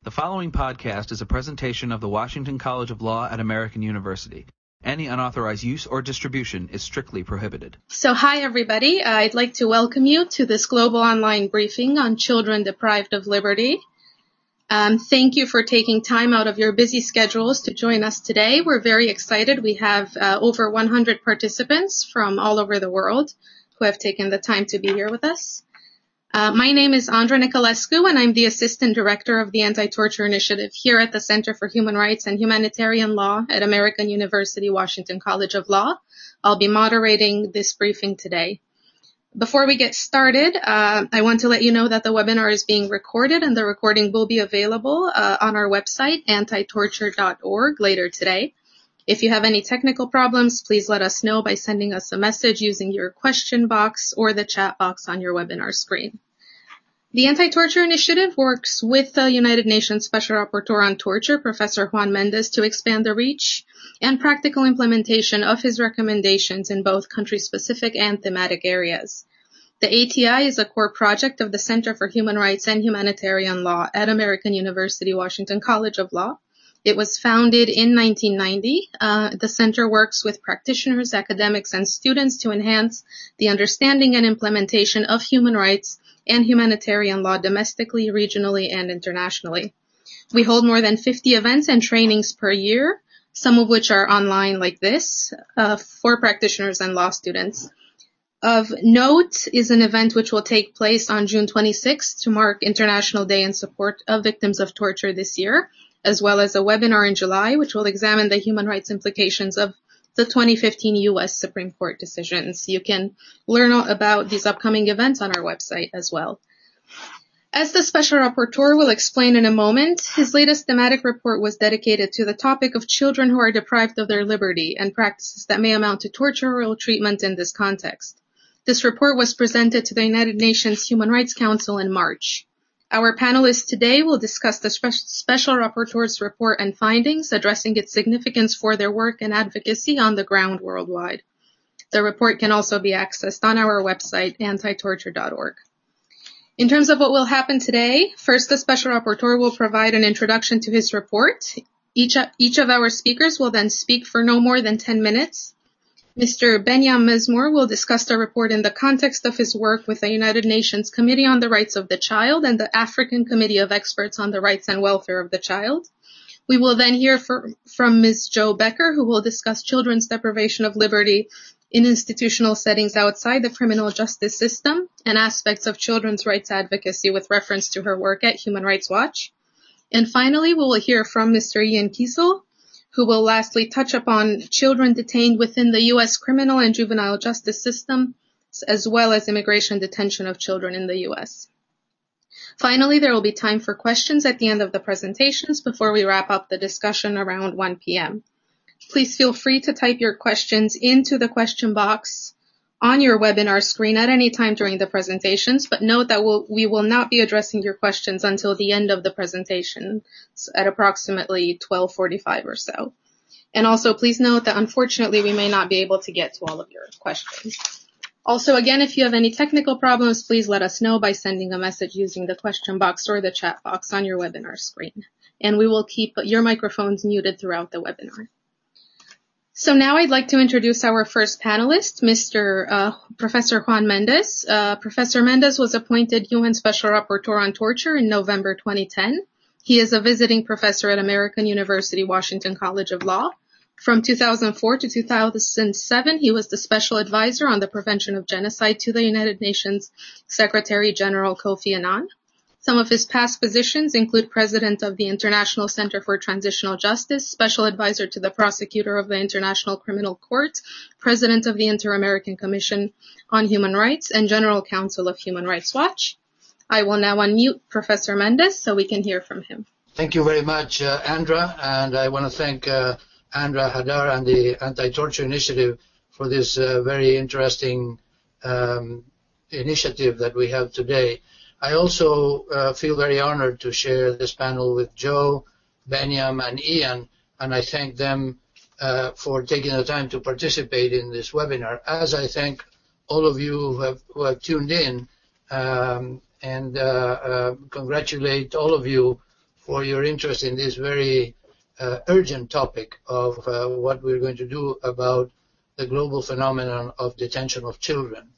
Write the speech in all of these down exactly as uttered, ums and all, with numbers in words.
The following podcast is a presentation of the Washington College of Law at American University. Any unauthorized use or distribution is strictly prohibited. So hi everybody, uh, I'd like to welcome you to this global online briefing on children deprived of liberty. Um, thank you for taking time out of your busy schedules to join us today. We're very excited. We have uh, over one hundred participants from all over the world who have taken the time to be here with us. Uh, my name is Andra Nicolescu, and I'm the Assistant Director of the Anti-Torture Initiative here at the Center for Human Rights and Humanitarian Law at American University Washington College of Law. I'll be moderating this briefing today. Before we get started, uh, I want to let you know that the webinar is being recorded, and the recording will be available uh, on our website, anti torture dot org, later today. If you have any technical problems, please let us know by sending us a message using your question box or the chat box on your webinar screen. The Anti-Torture Initiative works with the United Nations Special Rapporteur on Torture, Professor Juan Mendez, to expand the reach and practical implementation of his recommendations in both country-specific and thematic areas. The A T I is a core project of the Center for Human Rights and Humanitarian Law at American University Washington College of Law. It was founded in nineteen ninety. Uh, the center works with practitioners, academics, and students to enhance the understanding and implementation of human rights and humanitarian law domestically, regionally, and internationally. We hold more than fifty events and trainings per year, some of which are online like this, uh, for practitioners and law students. Of note is an event which will take place on June twenty-sixth to mark International Day in support of victims of torture this year, as well as a webinar in July, which will examine the human rights implications of the twenty fifteen U S Supreme Court decisions. You can learn about these upcoming events on our website as well. As the Special Rapporteur will explain in a moment, his latest thematic report was dedicated to the topic of children who are deprived of their liberty and practices that may amount to torture or ill treatment in this context. This report was presented to the United Nations Human Rights Council in March. Our panelists today will discuss the spe- Special Rapporteur's report and findings, addressing its significance for their work and advocacy on the ground worldwide. The report can also be accessed on our website, anti torture dot org. In terms of what will happen today, first the Special Rapporteur will provide an introduction to his report. Each, each of our speakers will then speak for no more than ten minutes. Mister Benyam Mezmour will discuss the report in the context of his work with the United Nations Committee on the Rights of the Child and the African Committee of Experts on the Rights and Welfare of the Child. We will then hear for, from Miz Jo Becker, who will discuss children's deprivation of liberty in institutional settings outside the criminal justice system and aspects of children's rights advocacy with reference to her work at Human Rights Watch. And finally, we will hear from Mister Ian Kiesel, who will lastly touch upon children detained within the U S criminal and juvenile justice system, as well as immigration detention of children in the U S. Finally, there will be time for questions at the end of the presentations before we wrap up the discussion around one p.m. Please feel free to type your questions into the question box on your webinar screen at any time during the presentations, but note that we'll, we will not be addressing your questions until the end of the presentation at approximately twelve forty-five or so. And also please note that unfortunately we may not be able to get to all of your questions. Also, again, if you have any technical problems, please let us know by sending a message using the question box or the chat box on your webinar screen. And we will keep your microphones muted throughout the webinar. So now I'd like to introduce our first panelist, Mister Uh, Professor Juan Mendez. Uh, Professor Mendez was appointed U N Special Rapporteur on Torture in November twenty ten. He is a visiting professor at American University Washington College of Law. From two thousand four to two thousand seven, he was the Special Advisor on the Prevention of Genocide to the United Nations Secretary General Kofi Annan. Some of his past positions include President of the International Center for Transitional Justice, Special Advisor to the Prosecutor of the International Criminal Court, President of the Inter-American Commission on Human Rights, and General Counsel of Human Rights Watch. I will now unmute Professor Mendez so we can hear from him. Thank you very much, uh, Andra, and I want to thank uh, Andra Hadar and the Anti-Torture Initiative for this uh, very interesting um, initiative that we have today. I also uh, feel very honored to share this panel with Jo, Benyam, and Ian, and I thank them uh, for taking the time to participate in this webinar, as I thank all of you who have, who have tuned in, um, and uh, uh, congratulate all of you for your interest in this very uh, urgent topic of uh, what we're going to do about the global phenomenon of detention of children.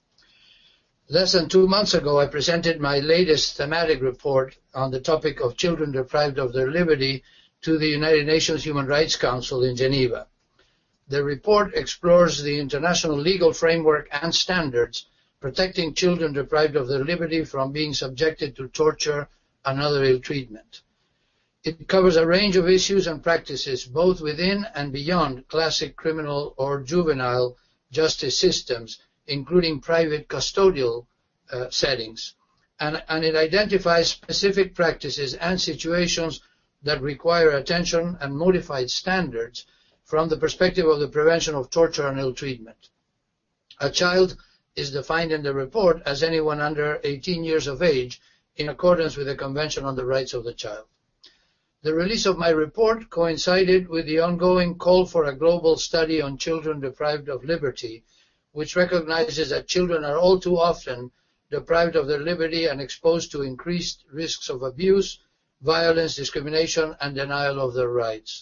Less than two months ago, I presented my latest thematic report on the topic of children deprived of their liberty to the United Nations Human Rights Council in Geneva. The report explores the international legal framework and standards protecting children deprived of their liberty from being subjected to torture and other ill treatment. It covers a range of issues and practices both within and beyond classic criminal or juvenile justice systems, including private custodial uh, settings. And, and it identifies specific practices and situations that require attention and modified standards from the perspective of the prevention of torture and ill treatment. A child is defined in the report as anyone under eighteen years of age in accordance with the Convention on the Rights of the Child. The release of my report coincided with the ongoing call for a global study on children deprived of liberty, which recognizes that children are all too often deprived of their liberty and exposed to increased risks of abuse, violence, discrimination, and denial of their rights,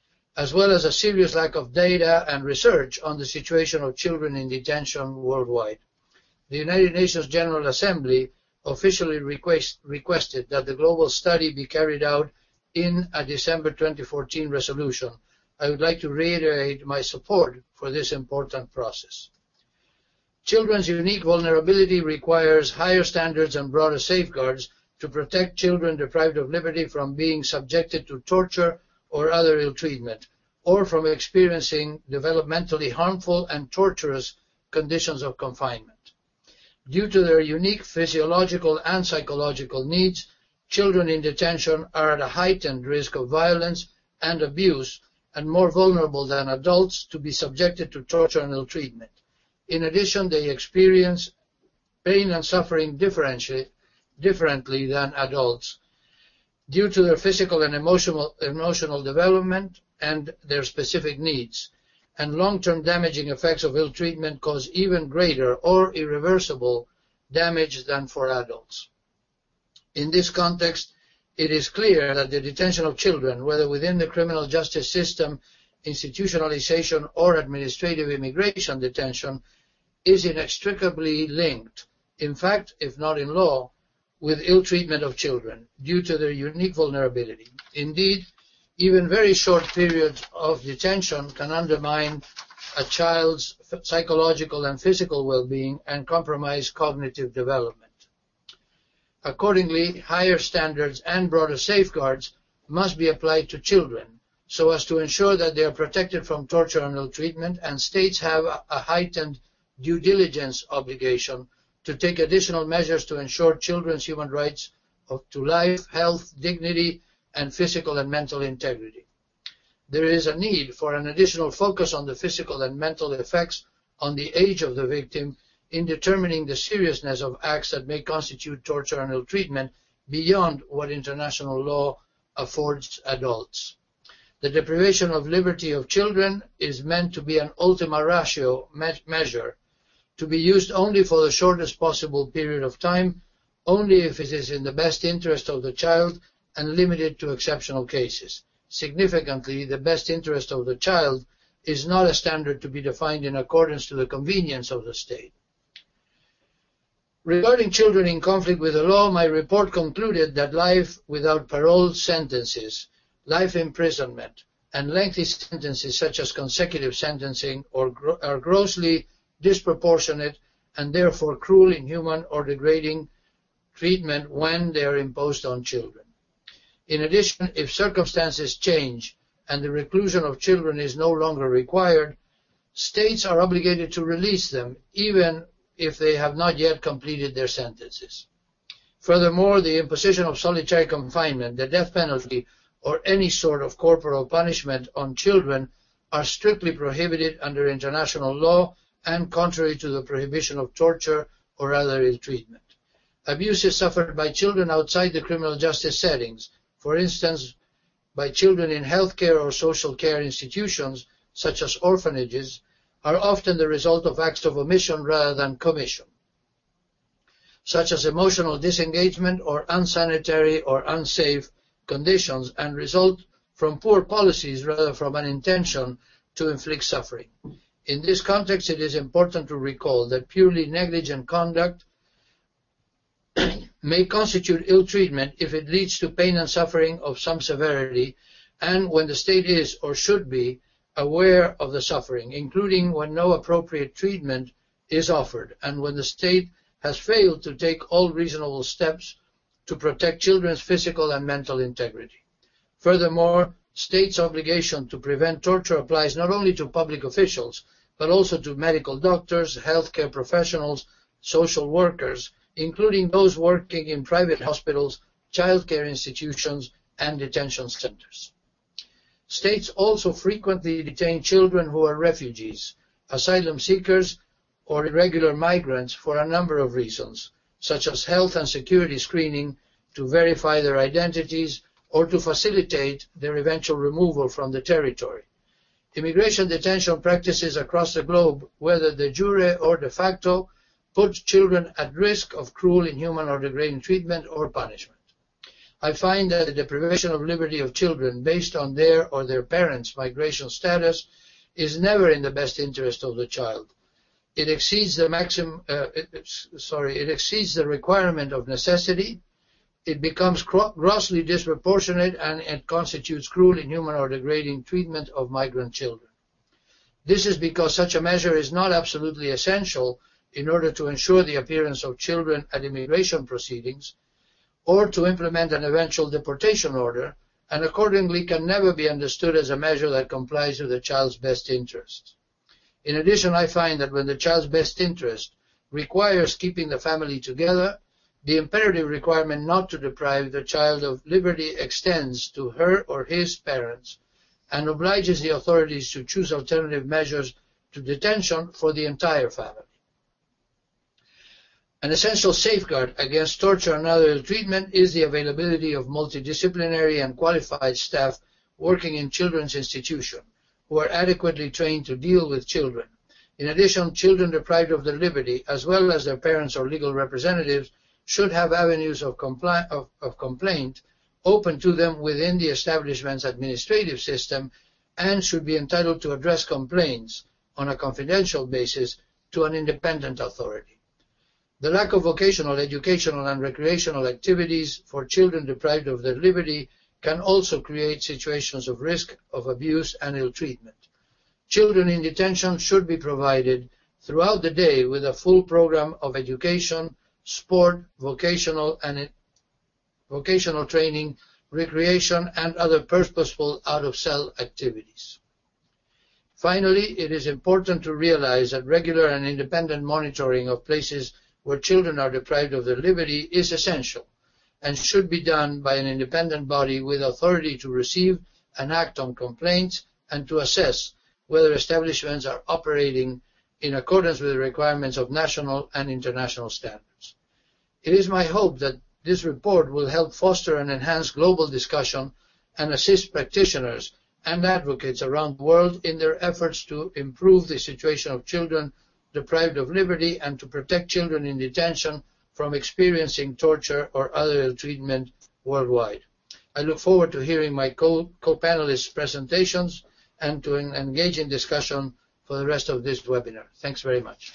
as well as a serious lack of data and research on the situation of children in detention worldwide. The United Nations General Assembly officially request, requested that the global study be carried out in a December twenty fourteen resolution. I would like to reiterate my support for this important process. Children's unique vulnerability requires higher standards and broader safeguards to protect children deprived of liberty from being subjected to torture or other ill treatment, or from experiencing developmentally harmful and torturous conditions of confinement. Due to their unique physiological and psychological needs, children in detention are at a heightened risk of violence and abuse and more vulnerable than adults to be subjected to torture and ill treatment. In addition, they experience pain and suffering differently than adults due to their physical and emotional, emotional development and their specific needs, and long-term damaging effects of ill treatment cause even greater or irreversible damage than for adults. In this context, it is clear that the detention of children, whether within the criminal justice system, institutionalization, or administrative immigration detention, is inextricably linked, in fact, if not in law, with ill treatment of children due to their unique vulnerability. Indeed, even very short periods of detention can undermine a child's psychological and physical well-being and compromise cognitive development. Accordingly, higher standards and broader safeguards must be applied to children so as to ensure that they are protected from torture and ill treatment, and states have a heightened due diligence obligation to take additional measures to ensure children's human rights of, to life, health, dignity, and physical and mental integrity. There is a need for an additional focus on the physical and mental effects on the age of the victim in determining the seriousness of acts that may constitute torture and ill treatment beyond what international law affords adults. The deprivation of liberty of children is meant to be an ultima ratio me- measure, to be used only for the shortest possible period of time, only if it is in the best interest of the child, and limited to exceptional cases. Significantly, the best interest of the child is not a standard to be defined in accordance to the convenience of the state. Regarding children in conflict with the law, my report concluded that life without parole sentences, life imprisonment, and lengthy sentences such as consecutive sentencing or gro- are grossly disproportionate and therefore cruel, inhuman, or degrading treatment when they are imposed on children. In addition, if circumstances change and the reclusion of children is no longer required, states are obligated to release them, even if they have not yet completed their sentences. Furthermore, the imposition of solitary confinement, the death penalty, or any sort of corporal punishment on children are strictly prohibited under international law and contrary to the prohibition of torture or other ill treatment. Abuses suffered by children outside the criminal justice settings, for instance, by children in healthcare or social care institutions, such as orphanages, are often the result of acts of omission rather than commission, such as emotional disengagement or unsanitary or unsafe conditions and result from poor policies rather from an intention to inflict suffering. In this context, it is important to recall that purely negligent conduct may constitute ill treatment if it leads to pain and suffering of some severity, and when the state is or should be aware of the suffering, including when no appropriate treatment is offered, and when the state has failed to take all reasonable steps to protect children's physical and mental integrity. Furthermore, states' obligation to prevent torture applies not only to public officials, but also to medical doctors, healthcare professionals, social workers, including those working in private hospitals, childcare institutions, and detention centers. States also frequently detain children who are refugees, asylum seekers, or irregular migrants for a number of reasons, such as health and security screening to verify their identities or to facilitate their eventual removal from the territory. Immigration detention practices across the globe, whether de jure or de facto, put children at risk of cruel, inhuman, or degrading treatment or punishment. I find that the deprivation of liberty of children based on their or their parents' migration status is never in the best interest of the child. It exceeds the maximum, uh, it, sorry, it exceeds the requirement of necessity. It becomes grossly disproportionate, and it constitutes cruel, inhuman, or degrading treatment of migrant children. This is because such a measure is not absolutely essential in order to ensure the appearance of children at immigration proceedings, or to implement an eventual deportation order, and accordingly can never be understood as a measure that complies with the child's best interests. In addition, I find that when the child's best interest requires keeping the family together, the imperative requirement not to deprive the child of liberty extends to her or his parents and obliges the authorities to choose alternative measures to detention for the entire family. An essential safeguard against torture and other ill treatment is the availability of multidisciplinary and qualified staff working in children's institutions who are adequately trained to deal with children. In addition, children deprived of their liberty, as well as their parents or legal representatives, should have avenues of, compli- of, of complaint open to them within the establishment's administrative system and should be entitled to address complaints on a confidential basis to an independent authority. The lack of vocational, educational, and recreational activities for children deprived of their liberty can also create situations of risk of abuse and ill treatment. Children in detention should be provided throughout the day with a full program of education, sport, vocational and vocational training, recreation, and other purposeful out-of-cell activities. Finally, it is important to realize that regular and independent monitoring of places where children are deprived of their liberty is essential and should be done by an independent body with authority to receive and act on complaints and to assess whether establishments are operating in accordance with the requirements of national and international standards. It is my hope that this report will help foster and enhance global discussion and assist practitioners and advocates around the world in their efforts to improve the situation of children deprived of liberty and to protect children in detention from experiencing torture or other ill treatment worldwide. I look forward to hearing my co- co-panelists' presentations and to en- engage in discussion for the rest of this webinar. Thanks very much.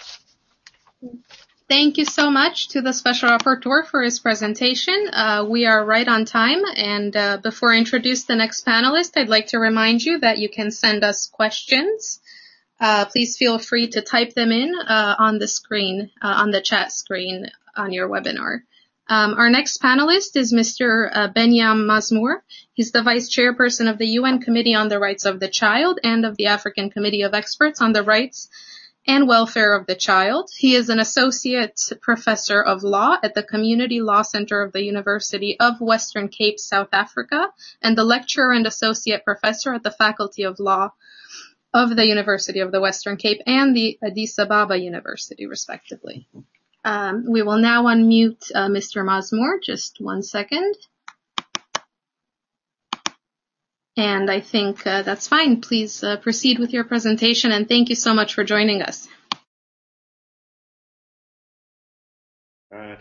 Thank you so much to the Special Rapporteur for his presentation. Uh, we are right on time, and uh, before I introduce the next panelist, I'd like to remind you that you can send us questions. Uh, please feel free to type them in uh, on the screen, uh, on the chat screen on your webinar. Um, our next panelist is Mister Uh, Benyam Mazmour. He's the Vice Chairperson of the U N Committee on the Rights of the Child and of the African Committee of Experts on the Rights and Welfare of the Child. He is an Associate Professor of Law at the Community Law Center of the University of Western Cape, South Africa, and the Lecturer and Associate Professor at the Faculty of Law of the University of the Western Cape and the Addis Ababa University, respectively. Um, we will now unmute uh, Mister Mazmour. Just one second. And I think uh, that's fine. Please uh, proceed with your presentation, and thank you so much for joining us. Uh,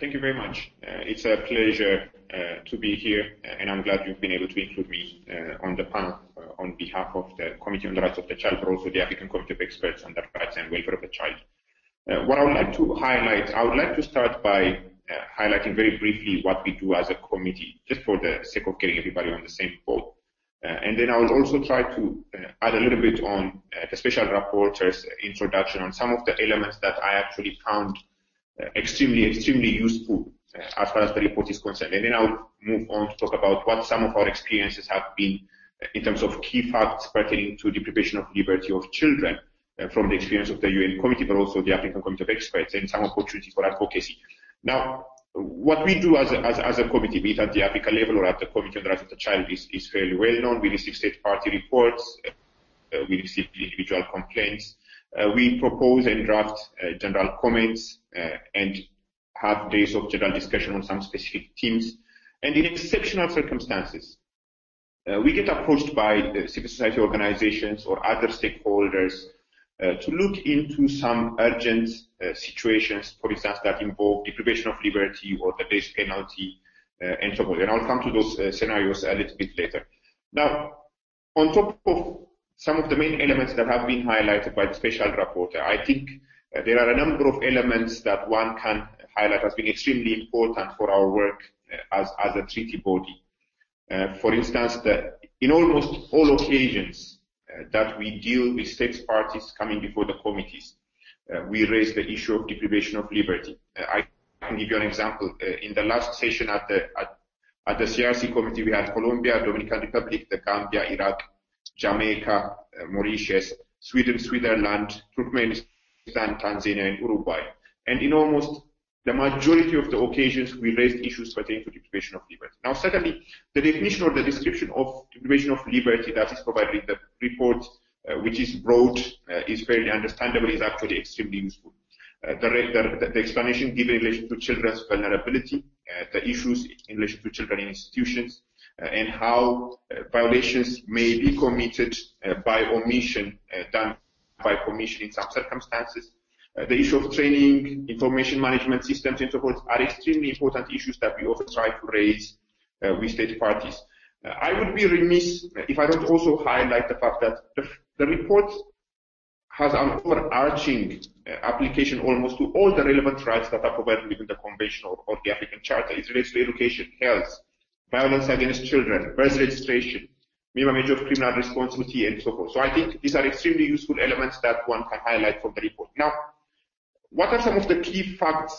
thank you very much. Uh, it's a pleasure uh, to be here, and I'm glad you've been able to include me uh, on the panel uh, on behalf of the Committee on the Rights of the Child, but also the African Committee of Experts on the Rights and Welfare of the Child. Uh, what I would like to highlight, I would like to start by uh, highlighting very briefly what we do as a committee, just for the sake of getting everybody on the same boat. Uh, and then I will also try to uh, add a little bit on uh, the special rapporteur's introduction on some of the elements that I actually found uh, extremely, extremely useful uh, as far as the report is concerned. And then I'll move on to talk about what some of our experiences have been uh, in terms of key facts pertaining to deprivation of liberty of children uh, from the experience of the U N Committee, but also the African Committee of Experts, and some opportunities for advocacy. Now, what we do as a, as, as a committee, be it at the Africa level or at the Committee on the Rights of the Child, is, is fairly well known. We receive state party reports, uh, we receive individual complaints, uh, we propose and draft uh, general comments, uh, and have days of general discussion on some specific themes. And in exceptional circumstances, uh, we get approached by uh, civil society organizations or other stakeholders Uh, to look into some urgent uh, situations, for instance, that involve deprivation of liberty or the death penalty, uh, and so on. And I'll come to those uh, scenarios a little bit later. Now, on top of some of the main elements that have been highlighted by the special rapporteur, I think uh, there are a number of elements that one can highlight as being extremely important for our work uh, as, as a treaty body. Uh, for instance, the, in almost all occasions, Uh, that we deal with states parties coming before the committees, uh, we raise the issue of deprivation of liberty. Uh, I can give you an example. Uh, in the last session at the at, at the C R C committee, we had Colombia, Dominican Republic, the Gambia, Iraq, Jamaica, uh, Mauritius, Sweden, Switzerland, Turkmenistan, Tanzania, and Uruguay. And in almost the majority of the occasions, we raised issues pertaining to deprivation of liberty. Now, secondly, the definition or the description of deprivation of liberty that is provided in the report, uh, which is broad, uh, is fairly understandable, is actually extremely useful. Uh, the, the, the explanation given in relation to children's vulnerability, uh, the issues in relation to children in institutions, uh, and how uh, violations may be committed uh, by omission, uh, done by commission in some circumstances. Uh, the issue of training, information management systems, and so forth are extremely important issues that we often try to raise uh, with state parties. Uh, I would be remiss if I don't also highlight the fact that the, the report has an overarching uh, application almost to all the relevant rights that are provided within the Convention or, or the African Charter. It relates to education, health, violence against children, birth registration, minimum age of criminal responsibility, and so forth. So I think these are extremely useful elements that one can highlight from the report. Now, what are some of the key facts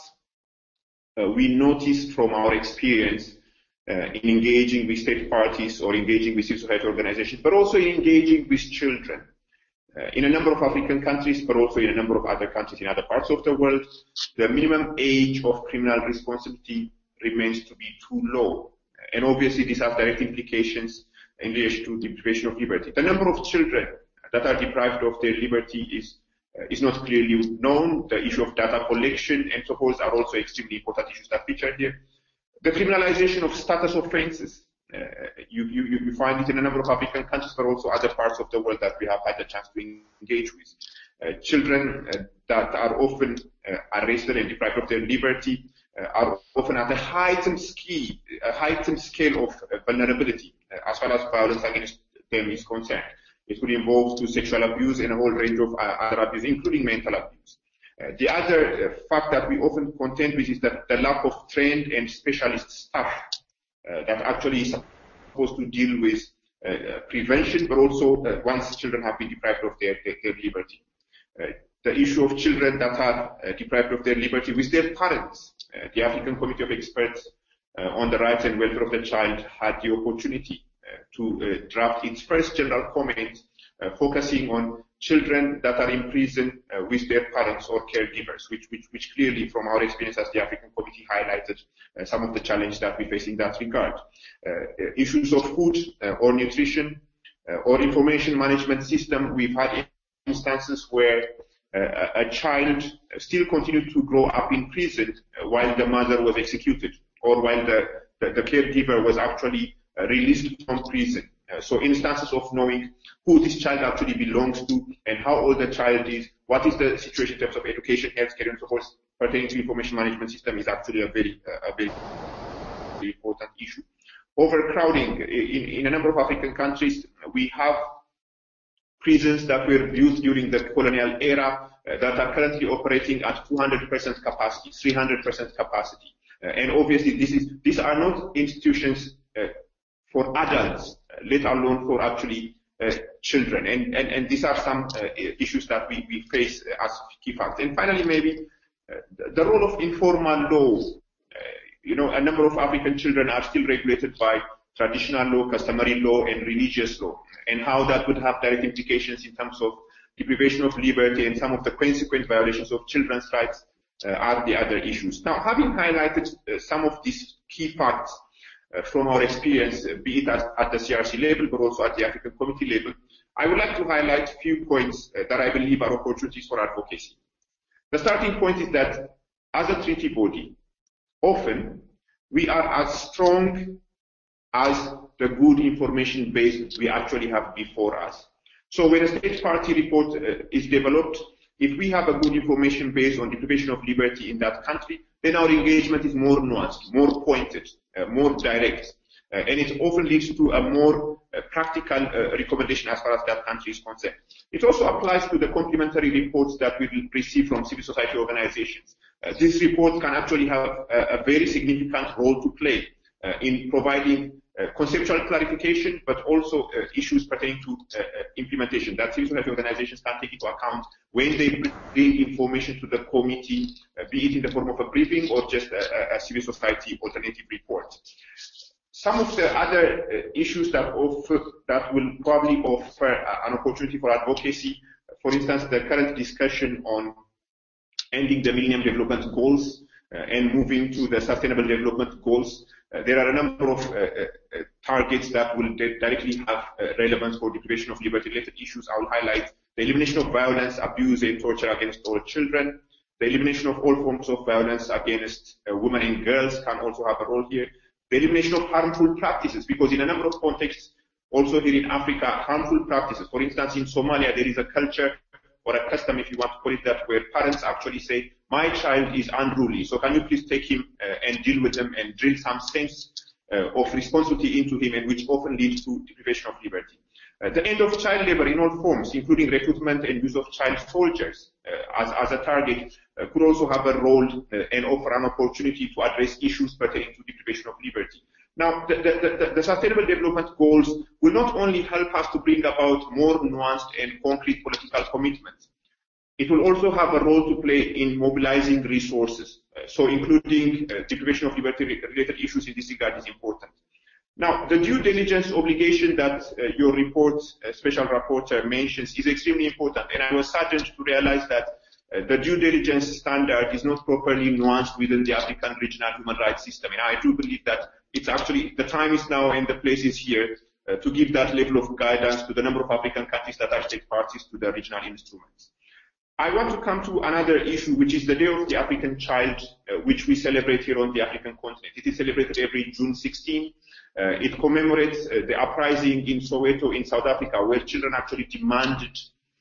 uh, we noticed from our experience uh, in engaging with state parties or engaging with civil society organizations, but also in engaging with children uh, in a number of African countries, but also in a number of other countries in other parts of the world? The minimum age of criminal responsibility remains to be too low, and obviously this has direct implications in relation to deprivation of liberty. The number of children that are deprived of their liberty is Uh, is not clearly known. The issue of data collection and so forth are also extremely important issues that feature here. The criminalization of status offenses, uh, you, you, you find it in a number of African countries, but also other parts of the world that we have had the chance to engage with. Uh, children uh, that are often uh, arrested and deprived of their liberty uh, are often at a heightened, ski, a heightened scale of uh, vulnerability uh, as far as violence against them is concerned. It could involve to sexual abuse and a whole range of uh, other abuse, including mental abuse. Uh, the other uh, fact that we often contend with is that the lack of trained and specialist staff uh, that actually is supposed to deal with uh, prevention, but also uh, once children have been deprived of their, their, their liberty. Uh, the issue of children that are uh, deprived of their liberty with their parents. Uh, the African Committee of Experts uh, on the Rights and Welfare of the Child had the opportunity to uh, draft its first general comment uh, focusing on children that are in prison uh, with their parents or caregivers, which, which, which clearly from our experience as the African Committee highlighted uh, some of the challenges that we face in that regard. Uh, issues of food uh, or nutrition uh, or information management system, we've had instances where uh, a child still continued to grow up in prison uh, while the mother was executed, or while the, the, the caregiver was actually Uh, released from prison. Uh, so instances of knowing who this child actually belongs to and how old the child is, what is the situation in terms of education, healthcare, and so forth pertaining to information management system is actually a very, uh, a very important issue. Overcrowding. In, in a number of African countries, we have prisons that were used during the colonial era uh, that are currently operating at two hundred percent capacity, three hundred percent capacity. Uh, and obviously, this is, these are not institutions uh, for adults, uh, let alone for actually uh, children. And, and, and these are some uh, issues that we, we face as key facts. And finally, maybe uh, the role of informal law. Uh, you know, a number of African children are still regulated by traditional law, customary law, and religious law, and how that would have direct implications in terms of deprivation of liberty and some of the consequent violations of children's rights uh, are the other issues. Now, having highlighted uh, some of these key facts uh, from our experience, uh, be it at, at the C R C level, but also at the African Committee level, I would like to highlight a few points uh, that I believe are opportunities for advocacy. The starting point is that as a treaty body, often we are as strong as the good information base we actually have before us. So when a state party report uh, is developed, if we have a good information base on deprivation of liberty in that country, then our engagement is more nuanced, more pointed, uh, more direct, uh, and it often leads to a more uh, practical uh, recommendation as far as that country is concerned. It also applies to the complementary reports that we will receive from civil society organizations. Uh, these reports can actually have a, a very significant role to play uh, in providing Uh, conceptual clarification, but also uh, issues pertaining to uh, uh, implementation that civil society organizations can take into account when they bring information to the committee, uh, be it in the form of a briefing or just a, a civil society alternative report. Some of the other uh, issues that offer, that will probably offer uh, an opportunity for advocacy, for instance, the current discussion on ending the Millennium Development Goals uh, and moving to the Sustainable Development Goals. Uh, there are a number of uh, uh, targets that will directly have uh, relevance for deprivation of liberty-related issues. I will highlight the elimination of violence, abuse, and torture against all children. The elimination of all forms of violence against uh, women and girls can also have a role here. The elimination of harmful practices, because in a number of contexts, also here in Africa, harmful practices. For instance, in Somalia, there is a culture or a custom, if you want to call it that, where parents actually say, my child is unruly, so can you please take him uh, and deal with him and drill some sense uh, of responsibility into him, and which often leads to deprivation of liberty. Uh, the end of child labor in all forms, including recruitment and use of child soldiers uh, as, as a target, uh, could also have a role uh, and offer an opportunity to address issues pertaining to deprivation of liberty. Now, the, the, the, the Sustainable Development Goals will not only help us to bring about more nuanced and concrete political commitments, it will also have a role to play in mobilizing resources. Uh, so including uh, deprivation of liberty-related issues in this regard is important. Now, the due diligence obligation that uh, your report, uh, special rapporteur, mentions is extremely important, and I was saddened to realize that uh, the due diligence standard is not properly nuanced within the African regional human rights system. And I do believe that it's actually, the time is now and the place is here uh, to give that level of guidance to the number of African countries that are state parties to the regional instruments. I want to come to another issue, which is the Day of the African Child, uh, which we celebrate here on the African continent. It is celebrated every June sixteenth. Uh, it commemorates uh, the uprising in Soweto in South Africa, where children actually demanded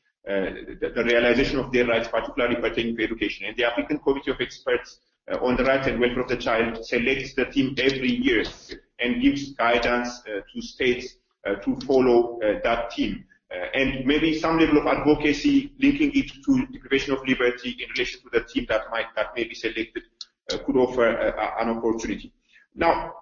uh, the, the realization of their rights, particularly pertaining to education. And the African Committee of Experts uh, on the Rights and Welfare of the Child selects the theme every year and gives guidance uh, to states uh, to follow uh, that theme. Uh, and maybe some level of advocacy linking it to deprivation of liberty in relation to the team that might that may be selected uh, could offer uh, an opportunity. Now,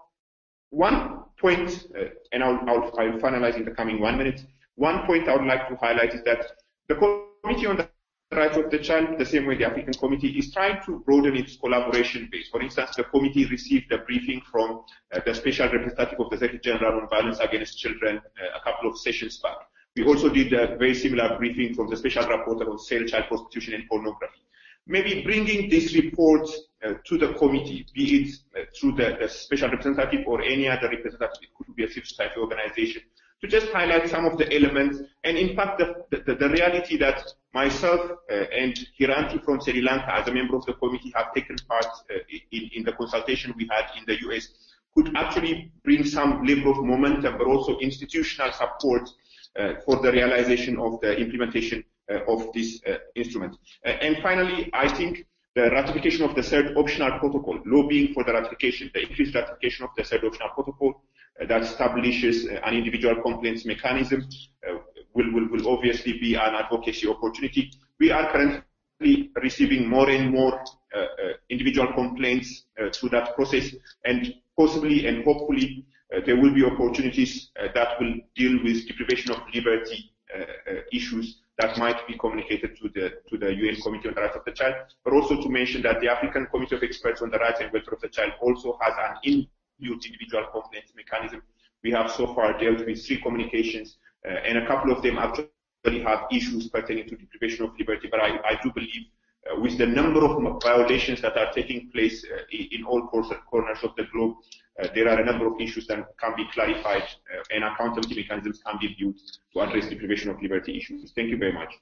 one point, uh, and I'll, I'll, I'll finalize in the coming one minute. One point I would like to highlight is that the Committee on the Rights of the Child, the same way the African Committee, is trying to broaden its collaboration base. For instance, the committee received a briefing from uh, the Special Representative of the Secretary General on Violence Against Children uh, a couple of sessions back. We also did a very similar briefing from the Special Rapporteur on Sale, Child Prostitution and Pornography. Maybe bringing this report uh, to the committee, be it uh, through the, the Special Representative or any other representative, it could be a civil society organization, to just highlight some of the elements and in fact the, the, the reality that myself uh, and Kiranti from Sri Lanka as a member of the committee have taken part uh, in, in the consultation we had in the U S could actually bring some level of momentum but also institutional support Uh, for the realization of the implementation uh, of this uh, instrument. Uh, and finally, I think the ratification of the third optional protocol, lobbying for the ratification, the increased ratification of the third optional protocol uh, that establishes uh, an individual complaints mechanism uh, will, will, will obviously be an advocacy opportunity. We are currently receiving more and more uh, uh, individual complaints uh, through that process, and possibly and hopefully uh, there will be opportunities uh, that will deal with deprivation of liberty uh, uh, issues that might be communicated to the to the U N Committee on the Rights of the Child, but also to mention that the African Committee of Experts on the Rights and Welfare of the Child also has an inbuilt individual complaints mechanism. We have so far dealt with three communications, uh, and a couple of them actually have issues pertaining to deprivation of liberty, but I, I do believe uh, with the number of violations that are taking place uh, in all corners of the globe, uh, there are a number of issues that can be clarified uh, and accountability mechanisms can be built to address deprivation of liberty issues. Thank you very much.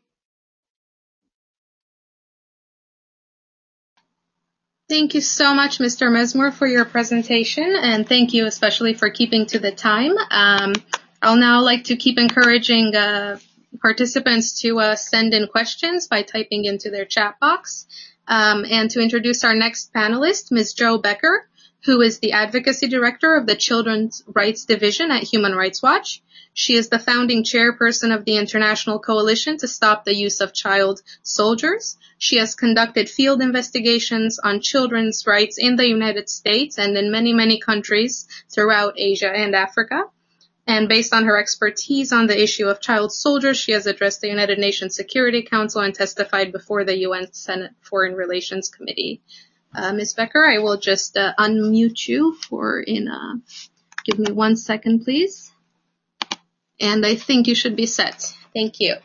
Thank you so much, Mister Mezmur, for your presentation, and thank you especially for keeping to the time. Um, I'll now like to keep encouraging uh, participants to uh, send in questions by typing into their chat box. Um, and to introduce our next panelist, Miz Jo Becker, who is the Advocacy Director of the Children's Rights Division at Human Rights Watch. She is the founding chairperson of the International Coalition to Stop the Use of Child Soldiers. She has conducted field investigations on children's rights in the United States and in many, many countries throughout Asia and Africa. And based on her expertise on the issue of child soldiers, she has addressed the United Nations Security Council and testified before the U N Senate Foreign Relations Committee. Uh, Miz Becker, I will just uh, unmute you for in, uh, give me one second, please. And I think you should be set. Thank you.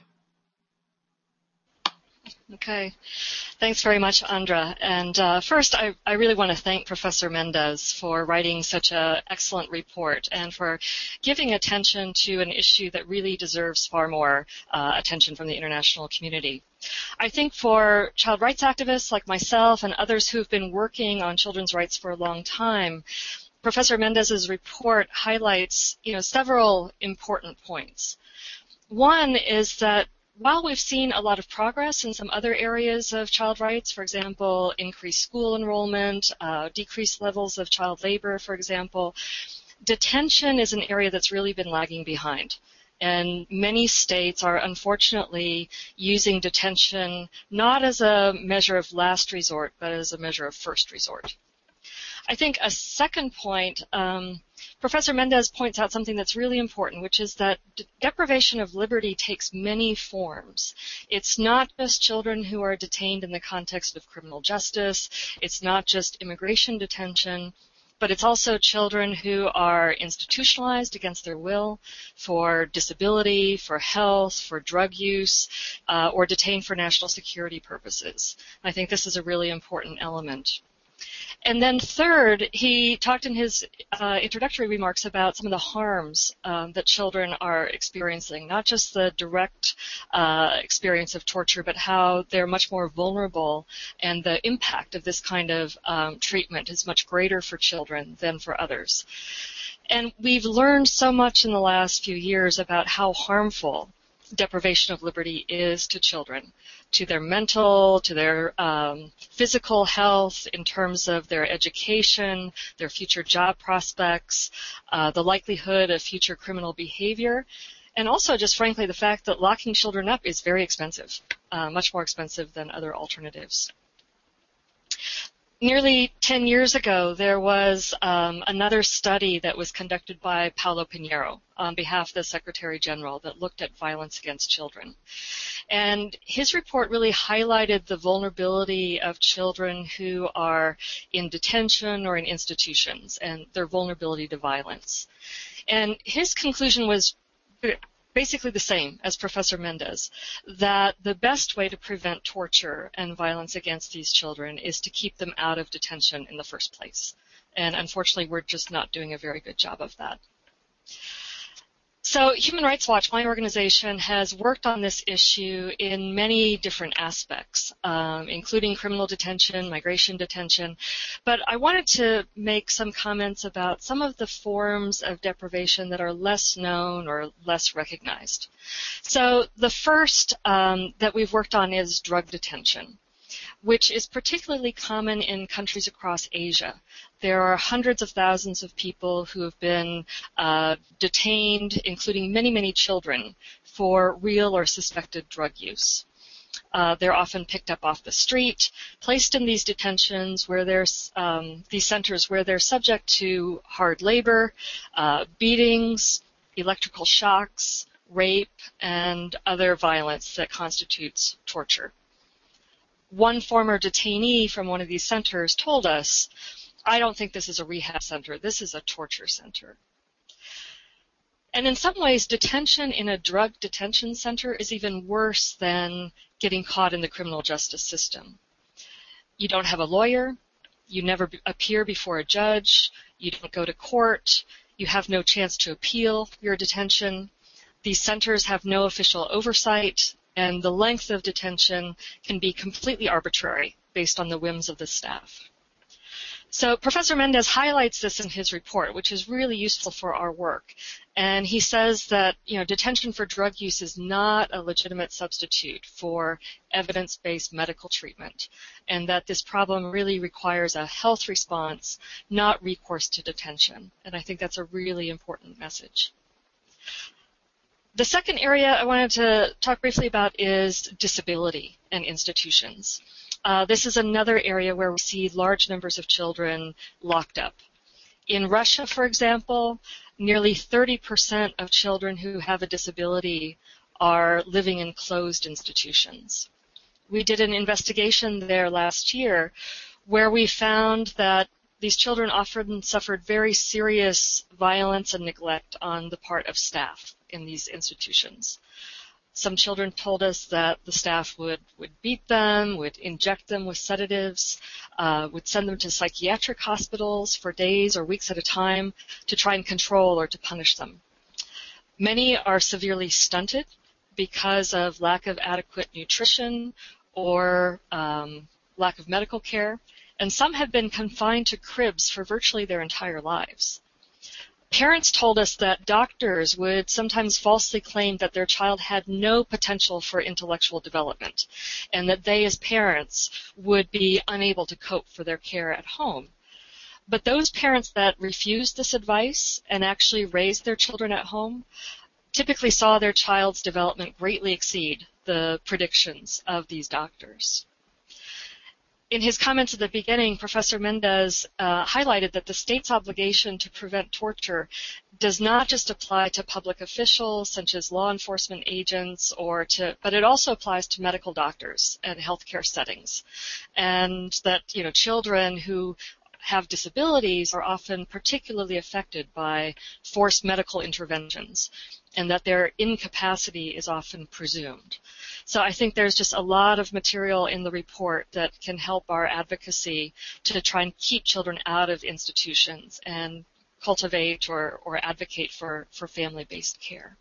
Okay. Thanks very much, Andra. And uh, first, I, I really want to thank Professor Mendez for writing such an excellent report and for giving attention to an issue that really deserves far more uh, attention from the international community. I think for child rights activists like myself and others who've been working on children's rights for a long time, Professor Mendez's report highlights, you know, several important points. One is that while we've seen a lot of progress in some other areas of child rights, for example, increased school enrollment, uh, decreased levels of child labor, for example, detention is an area that's really been lagging behind. And many states are unfortunately using detention not as a measure of last resort, but as a measure of first resort. I think a second point, um, Professor Mendez points out something that's really important, which is that de- deprivation of liberty takes many forms. It's not just children who are detained in the context of criminal justice. It's not just immigration detention, but it's also children who are institutionalized against their will for disability, for health, for drug use, uh, or detained for national security purposes. I think this is a really important element. And then third, he talked in his uh, introductory remarks about some of the harms um, that children are experiencing, not just the direct uh, experience of torture, but how they're much more vulnerable, and the impact of this kind of um, treatment is much greater for children than for others. And we've learned so much in the last few years about how harmful deprivation of liberty is to children, to their mental, to their um, physical health, in terms of their education, their future job prospects, uh, the likelihood of future criminal behavior, and also just frankly the fact that locking children up is very expensive, uh, much more expensive than other alternatives. Nearly ten years ago, there was um, another study that was conducted by Paulo Pinheiro on behalf of the Secretary General that looked at violence against children. And his report really highlighted the vulnerability of children who are in detention or in institutions and their vulnerability to violence. And his conclusion was basically the same as Professor Mendez, that the best way to prevent torture and violence against these children is to keep them out of detention in the first place. And unfortunately, we're just not doing a very good job of that. So Human Rights Watch, my organization, has worked on this issue in many different aspects, um, including criminal detention, migration detention. But I wanted to make some comments about some of the forms of deprivation that are less known or less recognized. So the first um, that we've worked on is drug detention. which is particularly common in countries across Asia. There are hundreds of thousands of people who have been uh, detained, including many, many children, for real or suspected drug use. Uh, they're often picked up off the street, placed in these detentions where there's um, these centers where they're subject to hard labor, uh, beatings, electrical shocks, rape, and other violence that constitutes torture. One former detainee from one of these centers told us, "I don't think this is a rehab center. This is a torture center." And in some ways, detention in a drug detention center is even worse than getting caught in the criminal justice system. You don't have a lawyer. You never appear before a judge. You don't go to court. You have no chance to appeal your detention. These centers have no official oversight, and the length of detention can be completely arbitrary based on the whims of the staff. So Professor Mendez highlights this in his report, which is really useful for our work. And he says that, you know, detention for drug use is not a legitimate substitute for evidence-based medical treatment, and that this problem really requires a health response, not recourse to detention. And I think that's a really important message. The second area I wanted to talk briefly about is disability and institutions. Uh, this is another area where we see large numbers of children locked up. In Russia, for example, nearly thirty percent of children who have a disability are living in closed institutions. We did an investigation there last year where we found that these children often suffered very serious violence and neglect on the part of staff in these institutions. Some children told us that the staff would, would beat them, would inject them with sedatives, uh, would send them to psychiatric hospitals for days or weeks at a time to try and control or to punish them. Many are severely stunted because of lack of adequate nutrition or um, lack of medical care, and some have been confined to cribs for virtually their entire lives. Parents told us that doctors would sometimes falsely claim that their child had no potential for intellectual development and that they as parents would be unable to cope for their care at home. But those parents that refused this advice and actually raised their children at home typically saw their child's development greatly exceed the predictions of these doctors. In his comments at the beginning, Professor Mendez uh, highlighted that the state's obligation to prevent torture does not just apply to public officials, such as law enforcement agents, or to, but it also applies to medical doctors and healthcare settings, and that, you know, children who have disabilities are often particularly affected by forced medical interventions, and that their incapacity is often presumed. So I think there's just a lot of material in the report that can help our advocacy to try and keep children out of institutions and cultivate or, or advocate for, for family-based care.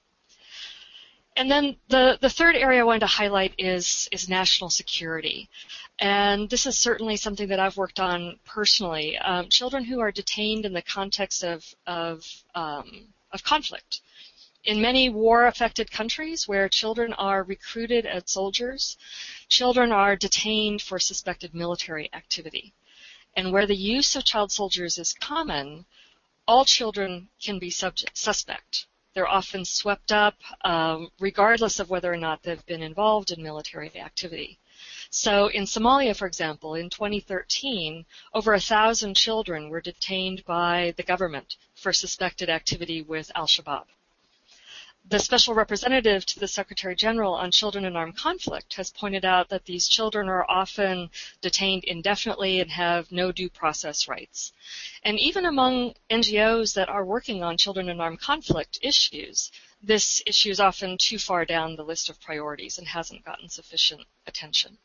And then the, the third area I wanted to highlight is, is national security. And this is certainly something that I've worked on personally. Um, children who are detained in the context of, of, um, of conflict. In many war-affected countries where children are recruited as soldiers, children are detained for suspected military activity. And where the use of child soldiers is common, all children can be subject, suspect. They're often swept up, um, regardless of whether or not they've been involved in military activity. So in Somalia, for example, in twenty thirteen, over a thousand children were detained by the government for suspected activity with Al-Shabaab. The Special Representative to the Secretary General on Children in Armed Conflict has pointed out that these children are often detained indefinitely and have no due process rights. And even among N G Os that are working on children in armed conflict issues, this issue is often too far down the list of priorities and hasn't gotten sufficient attention.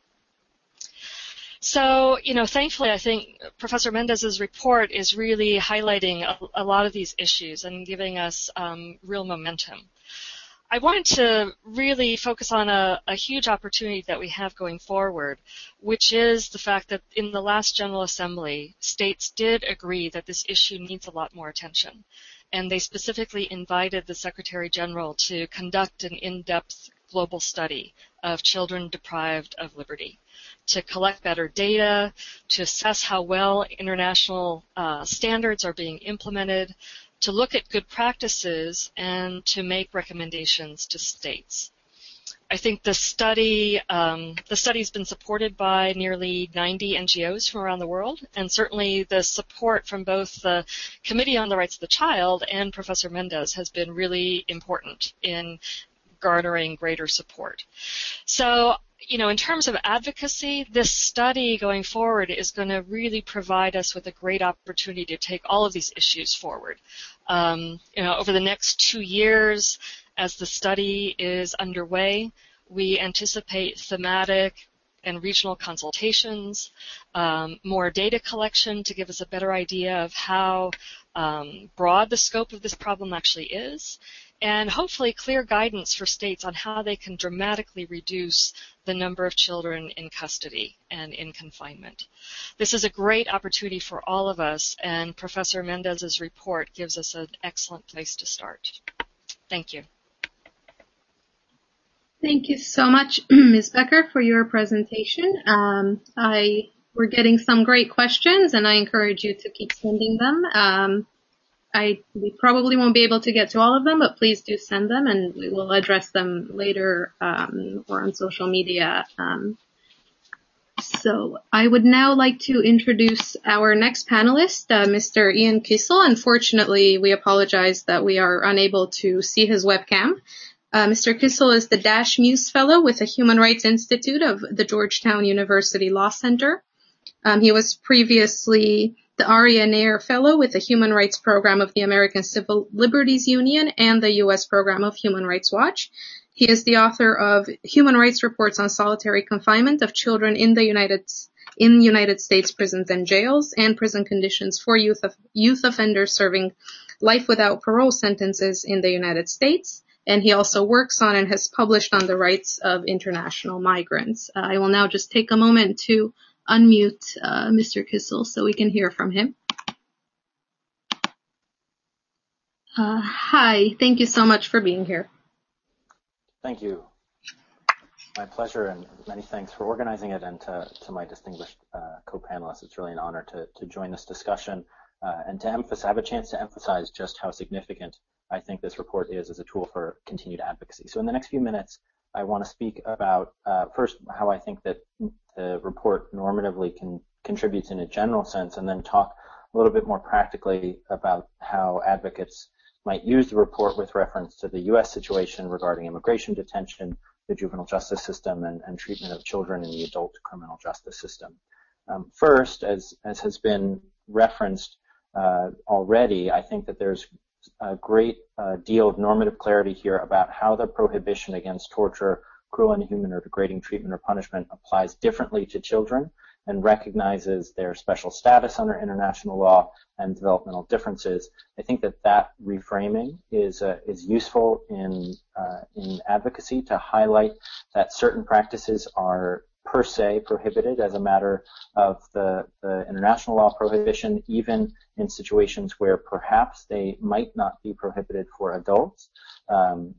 So, you know, thankfully, I think Professor Mendez's report is really highlighting a, a lot of these issues and giving us um, real momentum. I wanted to really focus on a, a huge opportunity that we have going forward, which is the fact that in the last General Assembly, states did agree that this issue needs a lot more attention. And they specifically invited the Secretary General to conduct an in-depth global study of children deprived of liberty, to collect better data, to assess how well international uh, standards are being implemented, to look at good practices, and to make recommendations to states. I think the study, um, the study's been supported by nearly ninety N G Os from around the world, and certainly the support from both the Committee on the Rights of the Child and Professor Mendez has been really important in garnering greater support. So, you know, in terms of advocacy, this study going forward is going to really provide us with a great opportunity to take all of these issues forward. Um, you know, over the next two years, as the study is underway, we anticipate thematic and regional consultations, um, more data collection to give us a better idea of how um, broad the scope of this problem actually is, and hopefully clear guidance for states on how they can dramatically reduce the number of children in custody and in confinement. This is a great opportunity for all of us, and Professor Mendez's report gives us an excellent place to start. Thank you. Thank you so much, Miz Becker, for your presentation. Um, I we're getting some great questions, and I encourage you to keep sending them. Um, I we probably won't be able to get to all of them, but please do send them, and we will address them later um, or on social media. Um, so I would now like to introduce our next panelist, uh, Mister Ian Kissel. Unfortunately, we apologize that we are unable to see his webcam. Uh, Mister Kissel is the Dash Muse Fellow with the Human Rights Institute of the Georgetown University Law Center. Um, he was previously the Aria Nair Fellow with the Human Rights Program of the American Civil Liberties Union and the U S Program of Human Rights Watch. He is the author of Human Rights Reports on Solitary Confinement of Children in the United in United States Prisons and Jails and Prison Conditions for Youth of, Youth Offenders Serving Life Without Parole Sentences in the United States. And he also works on and has published on the rights of international migrants. Uh, I will now just take a moment to unmute uh, Mister Kissel so we can hear from him. Uh, hi, thank you so much for being here. Thank you. My pleasure, and many thanks for organizing it, and to, to my distinguished uh, co-panelists. It's really an honor to, to join this discussion uh, and to emphasize, have a chance to emphasize just how significant I think this report is as a tool for continued advocacy. So in the next few minutes, I want to speak about, uh, first, how I think that the report normatively can contributes in a general sense, and then talk a little bit more practically about how advocates might use the report with reference to the U S situation regarding immigration detention, the juvenile justice system, and, and treatment of children in the adult criminal justice system. Um, first, as, as has been referenced uh, already, I think that there's a great uh, deal of normative clarity here about how the prohibition against torture, cruel, inhuman, or degrading treatment or punishment applies differently to children and recognizes their special status under international law and developmental differences. I think that that reframing is uh, is useful in uh, in advocacy to highlight that certain practices are per se prohibited as a matter of the, the international law prohibition, even in situations where perhaps they might not be prohibited for adults, um,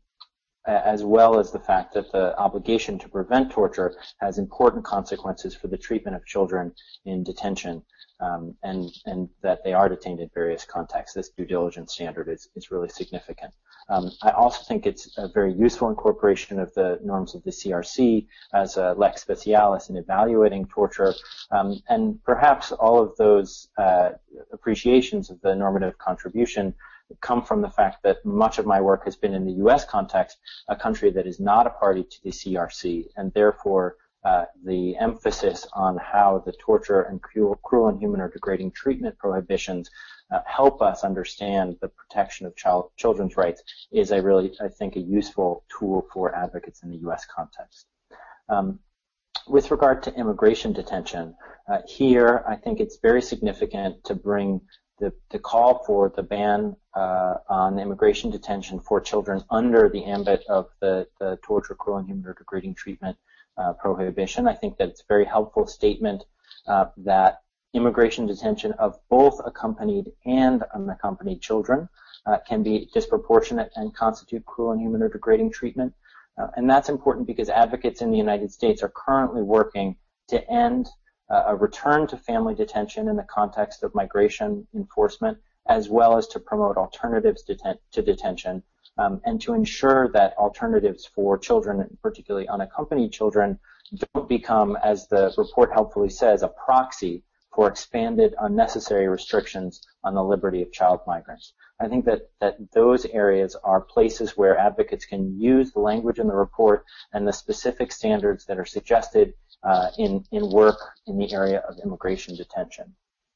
as well as the fact that the obligation to prevent torture has important consequences for the treatment of children in detention, um, and, and that they are detained in various contexts. This due diligence standard is, is really significant. Um, I also think it's a very useful incorporation of the norms of the C R C as a lex specialis in evaluating torture, um, and perhaps all of those uh, appreciations of the normative contribution come from the fact that much of my work has been in the U S context, a country that is not a party to the C R C, and therefore uh, the emphasis on how the torture and cruel, cruel, inhuman, or degrading treatment prohibitions uh, help us understand the protection of child, children's rights is a really, I think, a useful tool for advocates in the U S context. Um, with regard to immigration detention, uh, here I think it's very significant to bring The, the call for the ban uh, on immigration detention for children under the ambit of the, the torture, cruel, inhuman, or degrading treatment uh, prohibition. I think that it's a very helpful statement uh, that immigration detention of both accompanied and unaccompanied children uh, can be disproportionate and constitute cruel, inhuman, or degrading treatment. Uh, and that's important because advocates in the United States are currently working to end uh, a return to family detention in the context of migration enforcement, as well as to promote alternatives deten- to detention, um, and to ensure that alternatives for children, particularly unaccompanied children, don't become, as the report helpfully says, a proxy for expanded unnecessary restrictions on the liberty of child migrants. I think that, that those areas are places where advocates can use the language in the report and the specific standards that are suggested uh, in, in work in the area of immigration detention.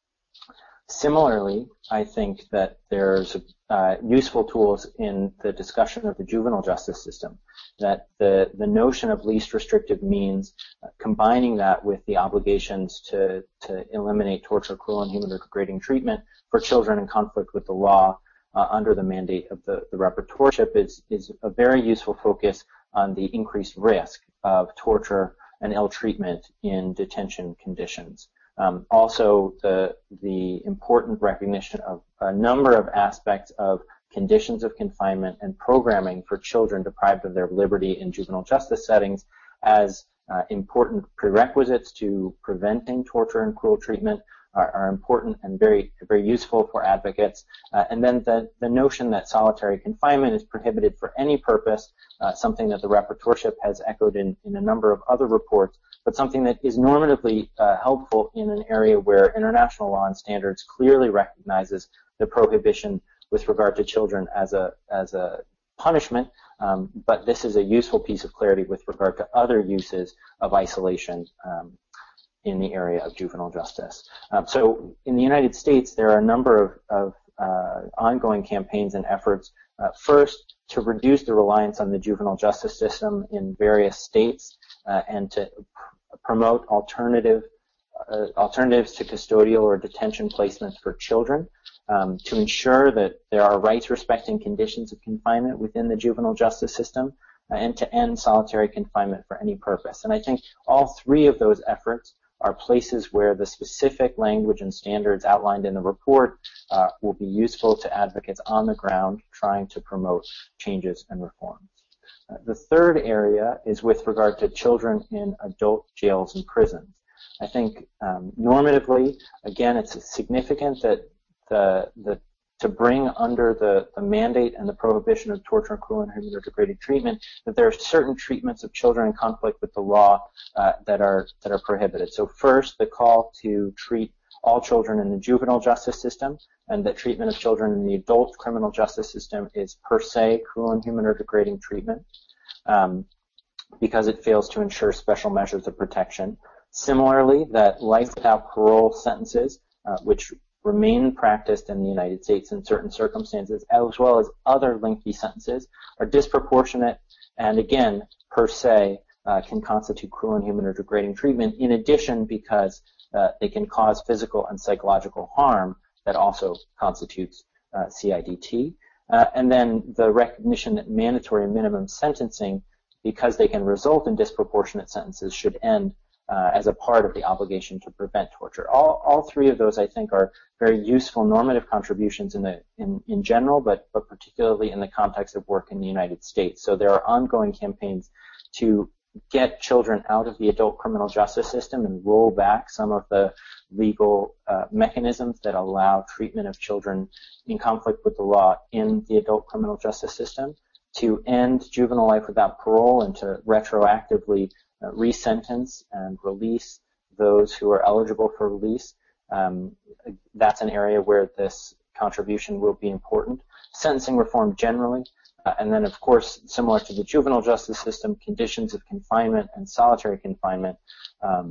Similarly, I think that there's uh, useful tools in the discussion of the juvenile justice system, that the, the notion of least restrictive means, uh, combining that with the obligations to, to eliminate torture, cruel, inhuman, or degrading treatment for children in conflict with the law uh, under the mandate of the, the rapporteurship is, is a very useful focus on the increased risk of torture and ill treatment in detention conditions. Um, also, the, the important recognition of a number of aspects of conditions of confinement and programming for children deprived of their liberty in juvenile justice settings as uh, important prerequisites to preventing torture and cruel treatment are, are important and very, very useful for advocates. Uh, and then the, the notion that solitary confinement is prohibited for any purpose, uh, something that the rapporteurship has echoed in, in a number of other reports, but something that is normatively uh, helpful in an area where international law and standards clearly recognizes the prohibition with regard to children as a as a punishment, um, but this is a useful piece of clarity with regard to other uses of isolation um, in the area of juvenile justice. Um, so in the United States, there are a number of, of uh, ongoing campaigns and efforts, uh, first, to reduce the reliance on the juvenile justice system in various states uh, and to pr- promote alternative uh, alternatives to custodial or detention placements for children, um, to ensure that there are rights-respecting conditions of confinement within the juvenile justice system, uh, and to end solitary confinement for any purpose. And I think all three of those efforts are places where the specific language and standards outlined in the report uh, will be useful to advocates on the ground trying to promote changes and reforms. Uh, the third area is with regard to children in adult jails and prisons. I think um, normatively, again, it's significant that the, the to bring under the, the mandate and the prohibition of torture, cruel, inhuman, or degrading treatment, that there are certain treatments of children in conflict with the law uh, that are that are prohibited. So first, the call to treat all children in the juvenile justice system, and that treatment of children in the adult criminal justice system is per se cruel, inhuman, or degrading treatment, um, because it fails to ensure special measures of protection. Similarly, that life without parole sentences, uh, which remain practiced in the United States in certain circumstances, as well as other lengthy sentences, are disproportionate and, again, per se, uh, can constitute cruel, inhuman, or degrading treatment, in addition because uh, they can cause physical and psychological harm that also constitutes uh, C I D T. Uh, and then the recognition that mandatory minimum sentencing, because they can result in disproportionate sentences, should end Uh, as a part of the obligation to prevent torture. All, all three of those, I think, are very useful normative contributions in, the, in, in general, but, but particularly in the context of work in the United States. So there are ongoing campaigns to get children out of the adult criminal justice system and roll back some of the legal uh, mechanisms that allow treatment of children in conflict with the law in the adult criminal justice system, to end juvenile life without parole and to retroactively Uh, resentence and release those who are eligible for release. Um, that's an area where this contribution will be important. Sentencing reform generally, uh, and then, of course, similar to the juvenile justice system, conditions of confinement and solitary confinement. Um,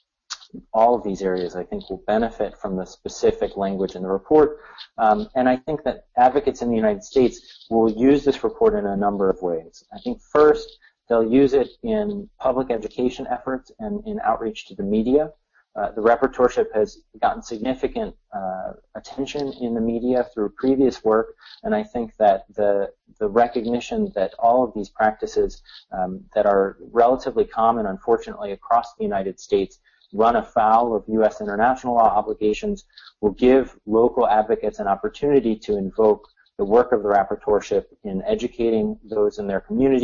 all of these areas, I think, will benefit from the specific language in the report. Um, and I think that advocates in the United States will use this report in a number of ways. I think first, they'll use it in public education efforts and in outreach to the media. Uh, the rapporteurship has gotten significant uh, attention in the media through previous work, and I think that the the recognition that all of these practices um, that are relatively common, unfortunately, across the United States run afoul of U S international law obligations will give local advocates an opportunity to invoke the work of the rapporteurship in educating those in their community,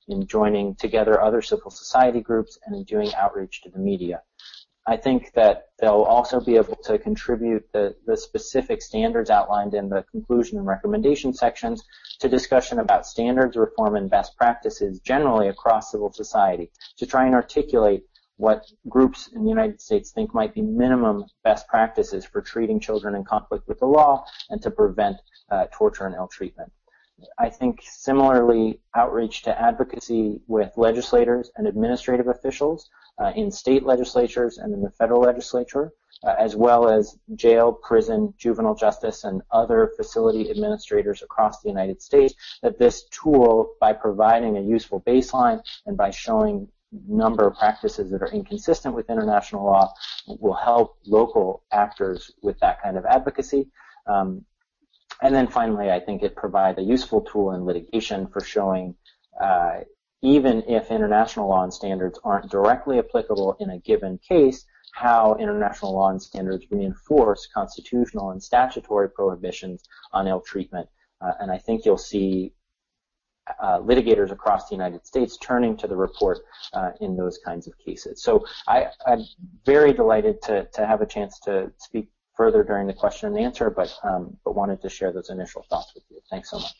in joining together other civil society groups, and in doing outreach to the media. I think that they'll also be able to contribute the, the specific standards outlined in the conclusion and recommendation sections to discussion about standards reform and best practices generally across civil society, to try and articulate what groups in the United States think might be minimum best practices for treating children in conflict with the law and to prevent uh, torture and ill treatment. I think similarly, outreach to advocacy with legislators and administrative officials uh, in state legislatures and in the federal legislature, uh, as well as jail, prison, juvenile justice, and other facility administrators across the United States, that this tool, by providing a useful baseline and by showing number of practices that are inconsistent with international law, will help local actors with that kind of advocacy. Um, And then finally, I think it provides a useful tool in litigation for showing, uh, even if international law and standards aren't directly applicable in a given case, how international law and standards reinforce constitutional and statutory prohibitions on ill treatment. Uh, and I think you'll see uh, litigators across the United States turning to the report uh, in those kinds of cases. So I, I'm very delighted to, to have a chance to speak further during the question and answer, but um, but wanted to share those initial thoughts with you. Thanks so much.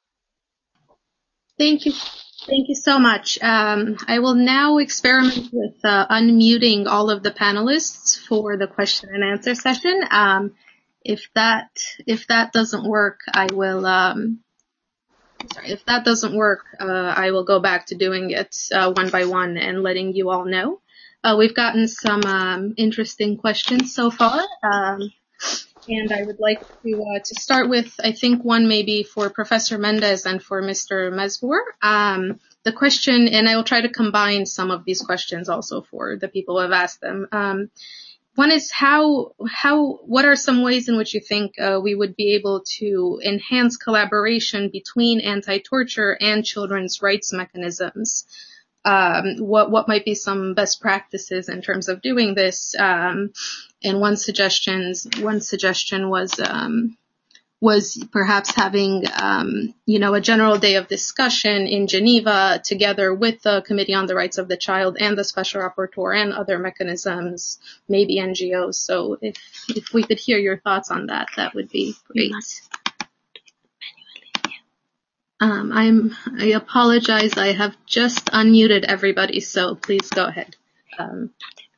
Thank you. Thank you so much. Um, I will now experiment with uh, unmuting all of the panelists for the question and answer session. Um, if that if that doesn't work, I will. Um, sorry, if that doesn't work, uh, I will go back to doing it uh, one by one and letting you all know. Uh, we've gotten some um, interesting questions so far, um, and I would like to uh, to start with, I think, one maybe for Professor Mendez and for Mister Mesvour. Um, the question, and I will try to combine some of these questions also for the people who have asked them. Um, one is how how what are some ways in which you think uh, we would be able to enhance collaboration between anti-torture and children's rights mechanisms? Um, what, what might be some best practices in terms of doing this? Um, and one suggestions, one suggestion was, um, was perhaps having, um, you know, a general day of discussion in Geneva together with the Committee on the Rights of the Child and the Special Rapporteur and other mechanisms, maybe N G Os. So if, if we could hear your thoughts on that, that would be great. Um, I'm, I apologize. I have just unmuted everybody, so please go ahead. Um,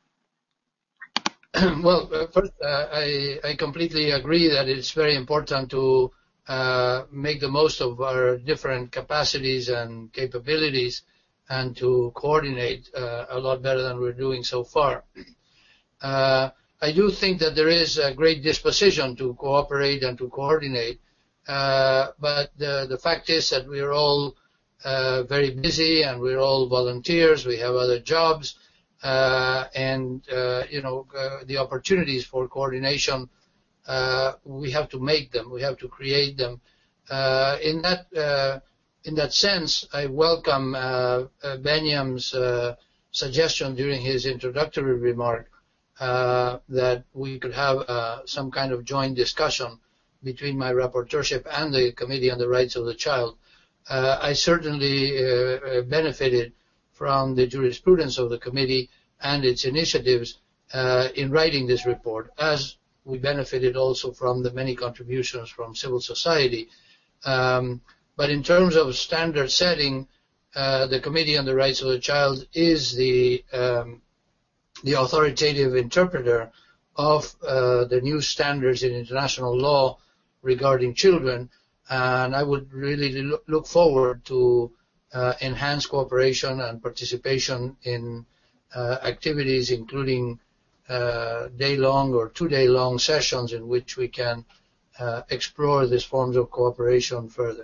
well, uh, first, uh, I, I completely agree that it's very important to uh, make the most of our different capacities and capabilities and to coordinate uh, a lot better than we're doing so far. Uh, I do think that there is a great disposition to cooperate and to coordinate. Uh, but the, the fact is that we're all uh, very busy and we're all volunteers. We have other jobs, uh, and uh, you know uh, the opportunities for coordination. Uh, we have to make them. We have to create them. Uh, in that uh, in that sense, I welcome uh, uh, Benyam's uh, suggestion during his introductory remark uh, that we could have uh, some kind of joint discussion between my rapporteurship and the Committee on the Rights of the Child. Uh, I certainly uh, benefited from the jurisprudence of the committee and its initiatives uh, in writing this report, as we benefited also from the many contributions from civil society. Um, but in terms of standard setting, uh, the Committee on the Rights of the Child is the, um, the authoritative interpreter of uh, the new standards in international law regarding children, and I would really look forward to uh, enhanced cooperation and participation in uh, activities including uh, day-long or two-day-long sessions in which we can uh, explore these forms of cooperation further.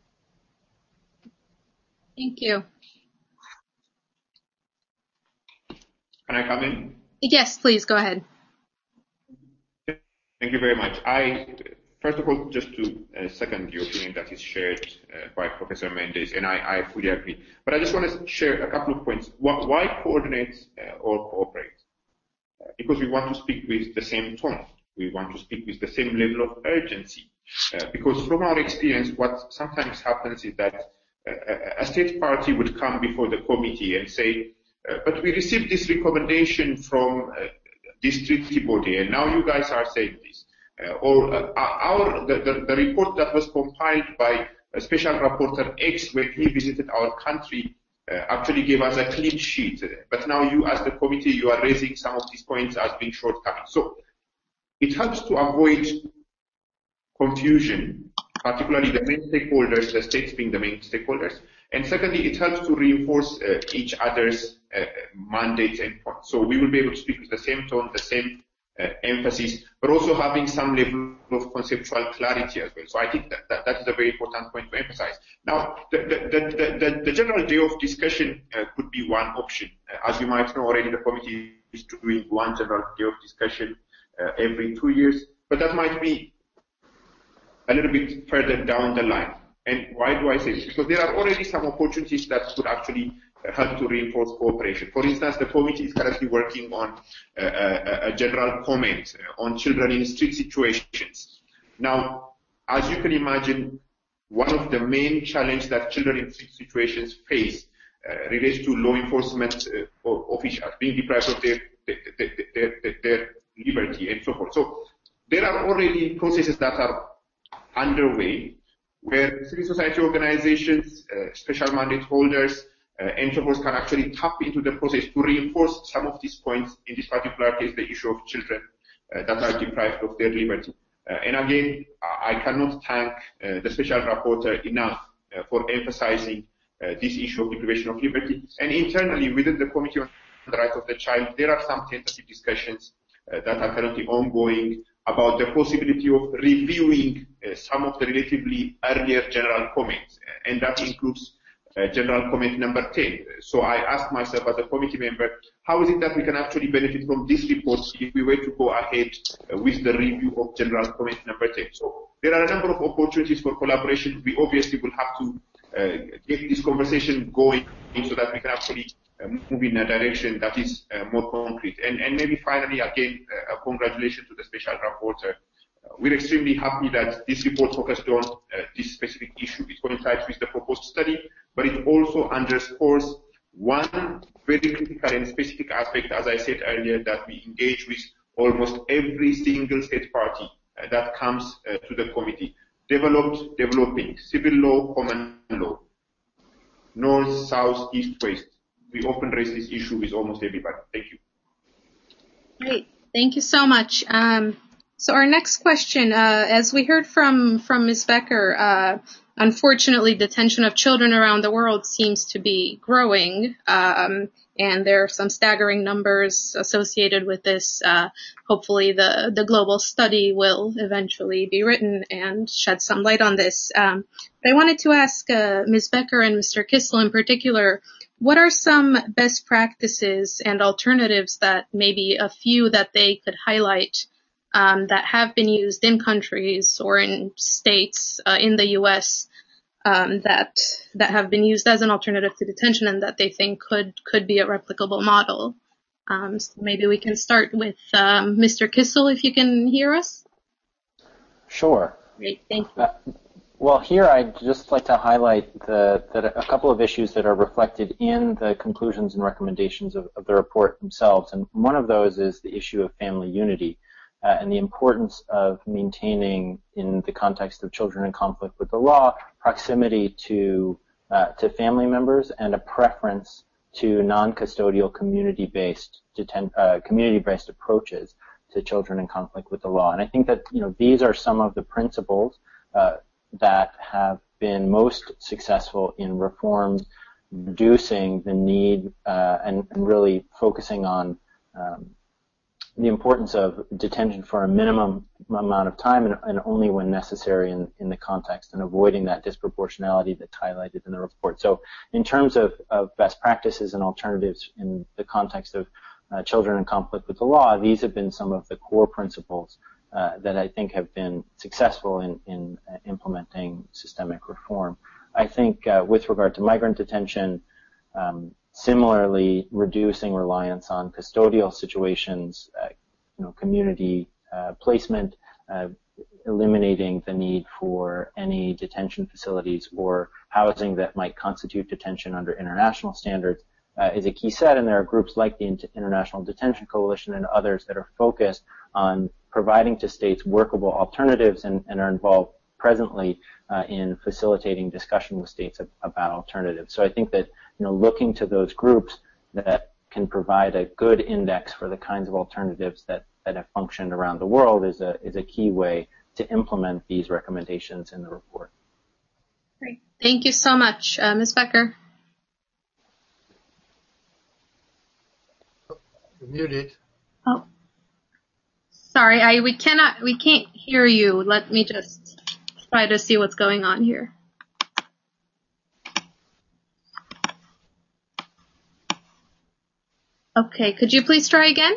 Thank you. Can I come in? Yes, please, go ahead. Thank you very much. I First of all, just to uh, second the opinion that is shared uh, by Professor Mendez, and I, I fully agree. But I just want to share a couple of points. Why, why coordinate uh, or cooperate? Uh, because we want to speak with the same tone. We want to speak with the same level of urgency. Uh, because from our experience, what sometimes happens is that uh, a state party would come before the committee and say, uh, but we received this recommendation from uh, this treaty body, and now you guys are saying this. Uh, or uh, our the, the, the report that was compiled by a special rapporteur X when he visited our country uh, actually gave us a clean sheet. But now you, as the committee, you are raising some of these points as being shortcomings. So it helps to avoid confusion, particularly the main stakeholders, the states being the main stakeholders. And secondly, it helps to reinforce uh, each other's uh, mandates and points. So we will be able to speak with the same tone, the same uh, emphasis, but also having some level of conceptual clarity as well. So I think that that, that is a very important point to emphasize. Now, the, the, the, the, the general day of discussion uh, could be one option. Uh, as you might know already, the committee is doing one general day of discussion uh, every two years, but that might be a little bit further down the line. And why do I say this? Because there are already some opportunities that could actually uh, help to reinforce cooperation. For instance, the committee is currently working on uh, a, a general comment uh, on children in street situations. Now, as you can imagine, one of the main challenges that children in street situations face uh, relates to law enforcement uh, officials being deprived of their, their, their, their, their liberty and so forth. So there are already processes that are underway where civil society organizations, uh, special mandate holders, uh, and so forth can actually tap into the process to reinforce some of these points, in this particular case, the issue of children uh, that are deprived of their liberty. Uh, and again, I cannot thank uh, the special rapporteur enough uh, for emphasizing uh, this issue of deprivation of liberty. And internally, within the Committee on the Rights of the Child, there are some tentative discussions uh, that are currently ongoing about the possibility of reviewing uh, some of the relatively earlier general comments, and that includes uh, general comment number ten. So I asked myself as a committee member, how is it that we can actually benefit from this report if we were to go ahead uh, with the review of general comment number ten? So there are a number of opportunities for collaboration. We obviously will have to uh, get this conversation going so that we can actually Uh, move in a direction that is uh, more concrete. And, and maybe finally, again, uh, a congratulations to the special rapporteur. Uh, we're extremely happy that this report focused on uh, this specific issue. It coincides with the proposed study, but it also underscores one very critical and specific aspect, as I said earlier, that we engage with almost every single state party uh, that comes uh, to the committee. Developed, developing, civil law, common law, north, south, east, west. We often raise this issue with almost everybody. Thank you. Great. Thank you so much. Um, so our next question, uh, as we heard from, from Miz Becker, uh, unfortunately, detention of children around the world seems to be growing, um, and there are some staggering numbers associated with this. Uh, hopefully the, the global study will eventually be written and shed some light on this. Um, but I wanted to ask uh, Miz Becker and Mister Kissel in particular, what are some best practices and alternatives that maybe a few that they could highlight um, that have been used in countries or in states uh, in the U S um, that that have been used as an alternative to detention and that they think could could be a replicable model? Um, so maybe we can start with um, Mister Kissel, if you can hear us. Sure. Great, thank you. Uh, Well, here I'd just like to highlight the, that a couple of issues that are reflected in the conclusions and recommendations of, of the report themselves. And one of those is the issue of family unity uh, and the importance of maintaining, in the context of children in conflict with the law, proximity to uh, to family members and a preference to non-custodial community-based deten- uh, community-based approaches to children in conflict with the law. And I think that, you know, these are some of the principles uh, that have been most successful in reforms, reducing the need uh, and, and really focusing on um, the importance of detention for a minimum amount of time and, and only when necessary in, in the context, and avoiding that disproportionality that's highlighted in the report. So in terms of, of best practices and alternatives in the context of uh, children in conflict with the law, these have been some of the core principles Uh, that I think have been successful in, in uh, implementing systemic reform. I think uh, with regard to migrant detention, um, similarly reducing reliance on custodial situations, uh, you know, community uh, placement, uh, eliminating the need for any detention facilities or housing that might constitute detention under international standards uh, is a key set, and there are groups like the International Detention Coalition and others that are focused on providing to states workable alternatives and, and are involved presently uh, in facilitating discussion with states about alternatives. So I think that, you know, looking to those groups that can provide a good index for the kinds of alternatives that, that have functioned around the world is a, is a key way to implement these recommendations in the report. Great. Thank you so much. Uh, Miz Becker. You're muted. Oh. Sorry, I we cannot we can't hear you. Let me just try to see what's going on here. Okay, could you please try again?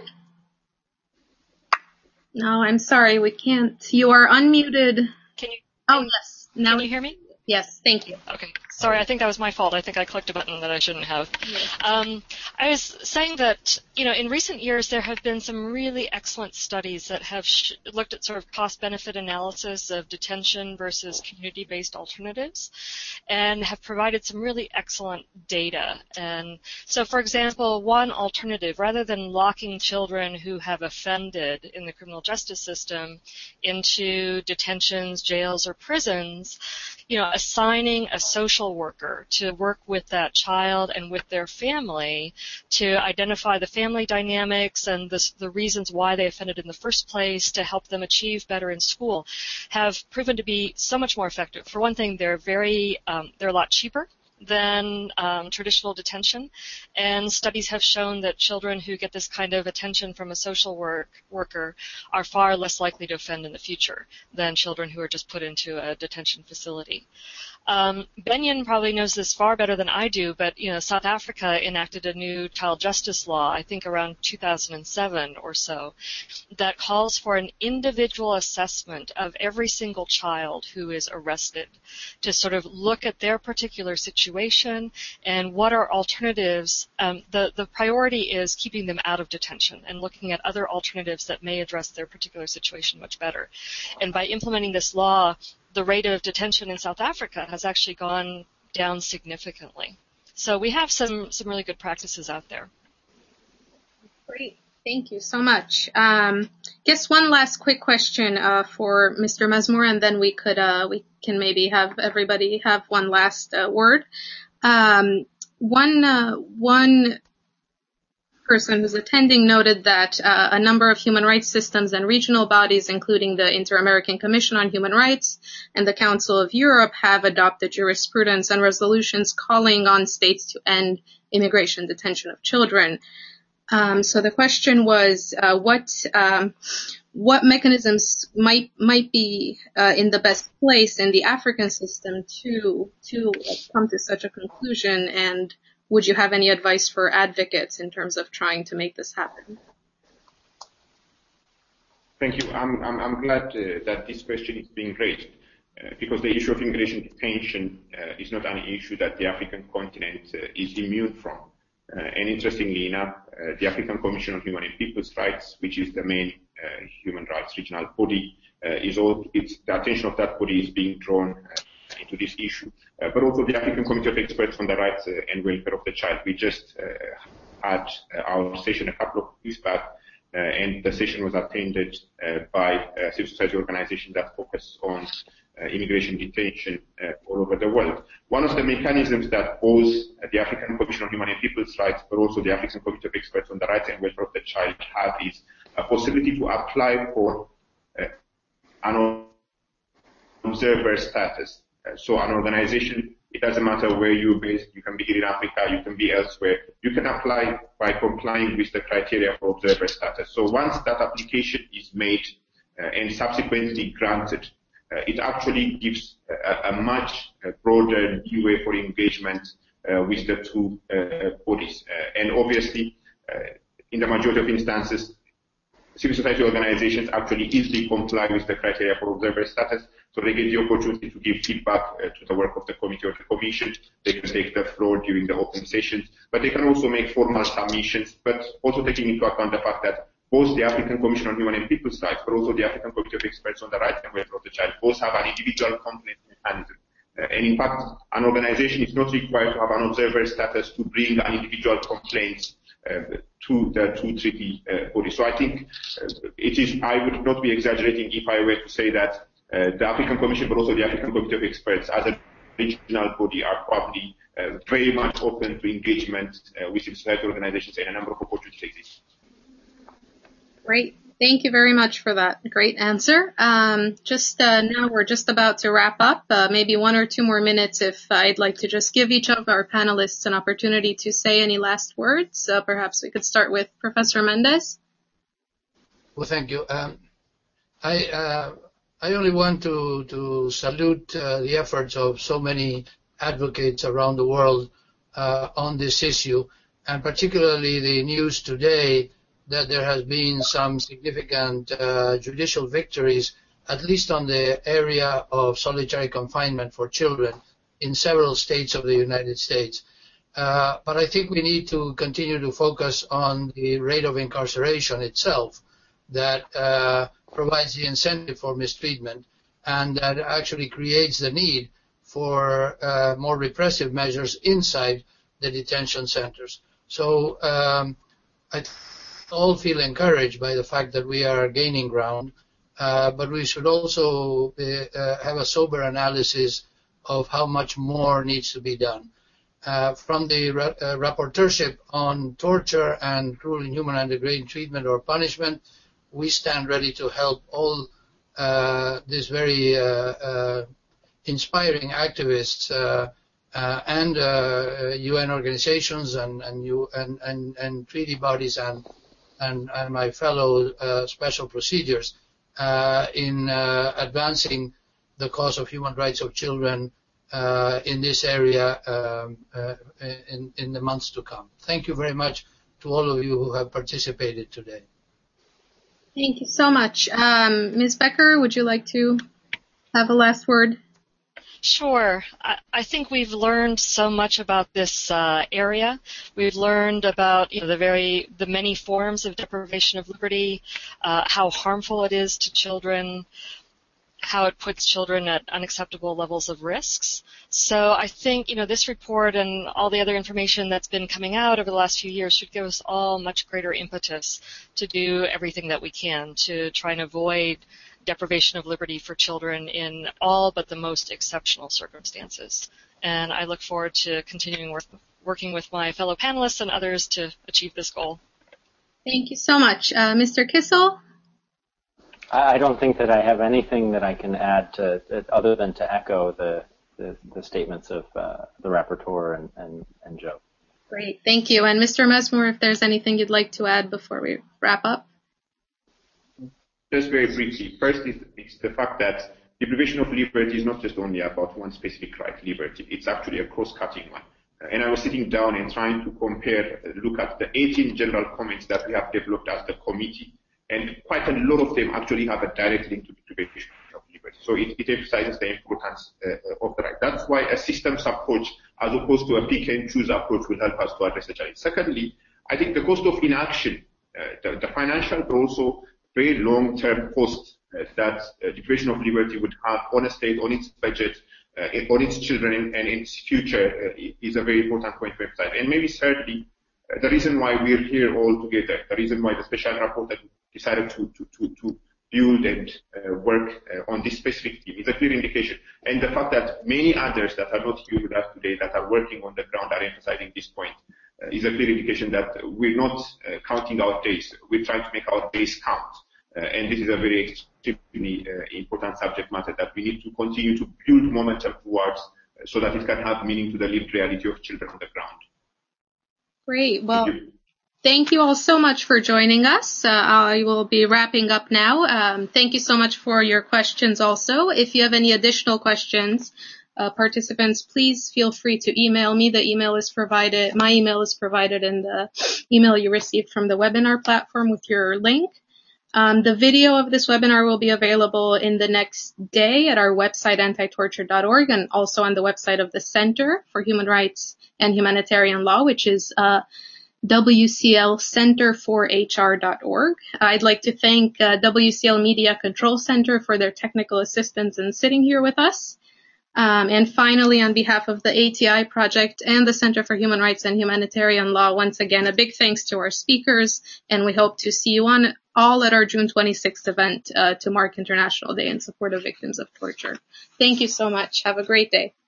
No, I'm sorry, we can't. You are unmuted. Can you? Oh, yes. Now Can you hear me? Yes, thank you. Okay. Sorry, I think that was my fault. I think I clicked a button that I shouldn't have. Um, I was saying that, you know, in recent years there have been some really excellent studies that have sh- looked at sort of cost-benefit analysis of detention versus community-based alternatives and have provided some really excellent data. And so, for example, one alternative, rather than locking children who have offended in the criminal justice system into detentions, jails, or prisons, you know, assigning a social worker to work with that child and with their family to identify the family dynamics and the, the reasons why they offended in the first place to help them achieve better in school have proven to be so much more effective. For one thing, they're very, um, they're a lot cheaper than um, traditional detention, and studies have shown that children who get this kind of attention from a social work worker are far less likely to offend in the future than children who are just put into a detention facility. Um, Benyon probably knows this far better than I do, but you know, South Africa enacted a new child justice law, I think around two thousand seven or so, that calls for an individual assessment of every single child who is arrested to sort of look at their particular situation and what are alternatives. Um, the, the priority is keeping them out of detention and looking at other alternatives that may address their particular situation much better. And by implementing this law, the rate of detention in South Africa has actually gone down significantly. So we have some, some really good practices out there. Great. Thank you so much. Um, guess one last quick question uh, for Mister Mazmur, and then we could uh, we can maybe have everybody have one last uh, word. Um, one uh, one person who's attending noted that uh, a number of human rights systems and regional bodies, including the Inter-American Commission on Human Rights and the Council of Europe, have adopted jurisprudence and resolutions calling on states to end immigration detention of children. Um, so the question was, uh, what um, what mechanisms might might be uh, in the best place in the African system to to uh, come to such a conclusion, and would you have any advice for advocates in terms of trying to make this happen? Thank you. I'm, I'm, I'm glad uh, that this question is being raised uh, because the issue of immigration detention uh, is not an issue that the African continent uh, is immune from. Uh, and interestingly enough, uh, the African Commission on Human and People's Rights, which is the main uh, human rights regional body, uh, is all, it's, the attention of that body is being drawn uh, into this issue, uh, but also the African Committee of Experts on the Rights uh, and Welfare of the Child. We just uh, had uh, our session a couple of weeks back, uh, and the session was attended uh, by uh, civil society organizations that focus on uh, immigration detention uh, all over the world. One of the mechanisms that both uh, the African Commission on Human and People's Rights, but also the African Committee of Experts on the Rights and Welfare of the Child have is a possibility to apply for uh, an observer status. So an organization, it doesn't matter where you're based, you can be here in Africa, you can be elsewhere, you can apply by complying with the criteria for observer status. So once that application is made uh, and subsequently granted, uh, it actually gives a, a much broader leeway for engagement uh, with the two uh, bodies. Uh, and obviously, uh, in the majority of instances, civil society organizations actually easily comply with the criteria for observer status, so they get the opportunity to give feedback uh, to the work of the committee or the commission. They can take the floor during the open sessions, but they can also make formal submissions, but also taking into account the fact that both the African Commission on Human and People's Rights, but also the African Committee of Experts on the Rights and Welfare of the Child, both have an individual complaint mechanism. Uh, and in fact, an organization is not required to have an observer status to bring an individual complaint uh, to the two treaty uh, bodies. So I think uh, it is, I would not be exaggerating if I were to say that uh, the African Commission, but also the African Committee of Experts as a regional body are probably uh, very much open to engagement uh, with civil society organizations, and a number of opportunities exist. Great. Thank you very much for that great answer. Um, just uh, now we're just about to wrap up. Uh, maybe one or two more minutes if I'd like to just give each of our panelists an opportunity to say any last words. Uh, perhaps we could start with Professor Mendez. Well, thank you. Um, I uh, I only want to, to salute uh, the efforts of so many advocates around the world uh, on this issue, and particularly the news today that there has been some significant uh, judicial victories, at least on the area of solitary confinement for children in several states of the United States. Uh, but I think we need to continue to focus on the rate of incarceration itself that uh, provides the incentive for mistreatment, and that actually creates the need for uh, more repressive measures inside the detention centers. So um, I all feel encouraged by the fact that we are gaining ground, uh, but we should also be, uh, have a sober analysis of how much more needs to be done. Uh, from the ra- uh, rapporteurship on torture and cruel, inhuman, and degrading treatment or punishment, we stand ready to help all uh, these very uh, uh, inspiring activists uh, uh, and uh, U N organizations and and, you, and, and, and treaty bodies and And, and my fellow uh, special procedures uh, in uh, advancing the cause of human rights of children uh, in this area um, uh, in, in the months to come. Thank you very much to all of you who have participated today. Thank you so much. Um, Miz Becker, would you like to have a last word? Sure. I, I think we've learned so much about this uh, area. We've learned about you know, the very the many forms of deprivation of liberty, uh, how harmful it is to children, how it puts children at unacceptable levels of risks. So I think you know this report and all the other information that's been coming out over the last few years should give us all much greater impetus to do everything that we can to try and avoid deprivation of liberty for children in all but the most exceptional circumstances. And I look forward to continuing work, working with my fellow panelists and others to achieve this goal. Thank you so much. Uh, Mister Kissel? I don't think that I have anything that I can add to, other than to echo the, the, the statements of uh, the rapporteur and, and, and Joe. Great, thank you. And Mister Messmer, if there's anything you'd like to add before we wrap up? Just very briefly, first is, is the fact that deprivation of liberty is not just only about one specific right, liberty. It's actually a cross-cutting one. Uh, and I was sitting down and trying to compare, uh, look at the eighteen general comments that we have developed as the committee, and quite a lot of them actually have a direct link to deprivation of liberty. So it, it emphasizes the importance uh, of the right. That's why a systems approach, as opposed to a pick and choose approach, will help us to address the challenge. Secondly, I think the cost of inaction, uh, the, the financial, but also very long-term cost uh, that uh, deprivation of liberty would have on a state, on its budget, uh, on its children, and, and its future uh, is a very important point to emphasize. And maybe thirdly, uh, the reason why we're here all together, the reason why the special rapporteur decided to, to, to, to build and uh, work uh, on this specific team is a clear indication. And the fact that many others that are not here with us today that are working on the ground are emphasizing this point uh, is a clear indication that we're not uh, counting our days. We're trying to make our days count. Uh, and this is a very extremely uh, important subject matter that we need to continue to build momentum towards uh, so that it can have meaning to the lived reality of children on the ground. Great. Well, thank you, thank you all so much for joining us. Uh, I will be wrapping up now. Um, thank you so much for your questions also. If you have any additional questions, uh, participants, please feel free to email me. The email is provided, my email is provided in the email you received from the webinar platform with your link. Um, the video of this webinar will be available in the next day at our website, anti torture dot org, and also on the website of the Center for Human Rights and Humanitarian Law, which is uh, W C L Center for H R dot org. I'd like to thank uh, W C L Media Control Center for their technical assistance in sitting here with us. Um, and finally, on behalf of the A T I Project and the Center for Human Rights and Humanitarian Law, once again, a big thanks to our speakers, and we hope to see you on all at our June twenty-sixth event uh, to mark International Day in support of victims of torture. Thank you so much. Have a great day.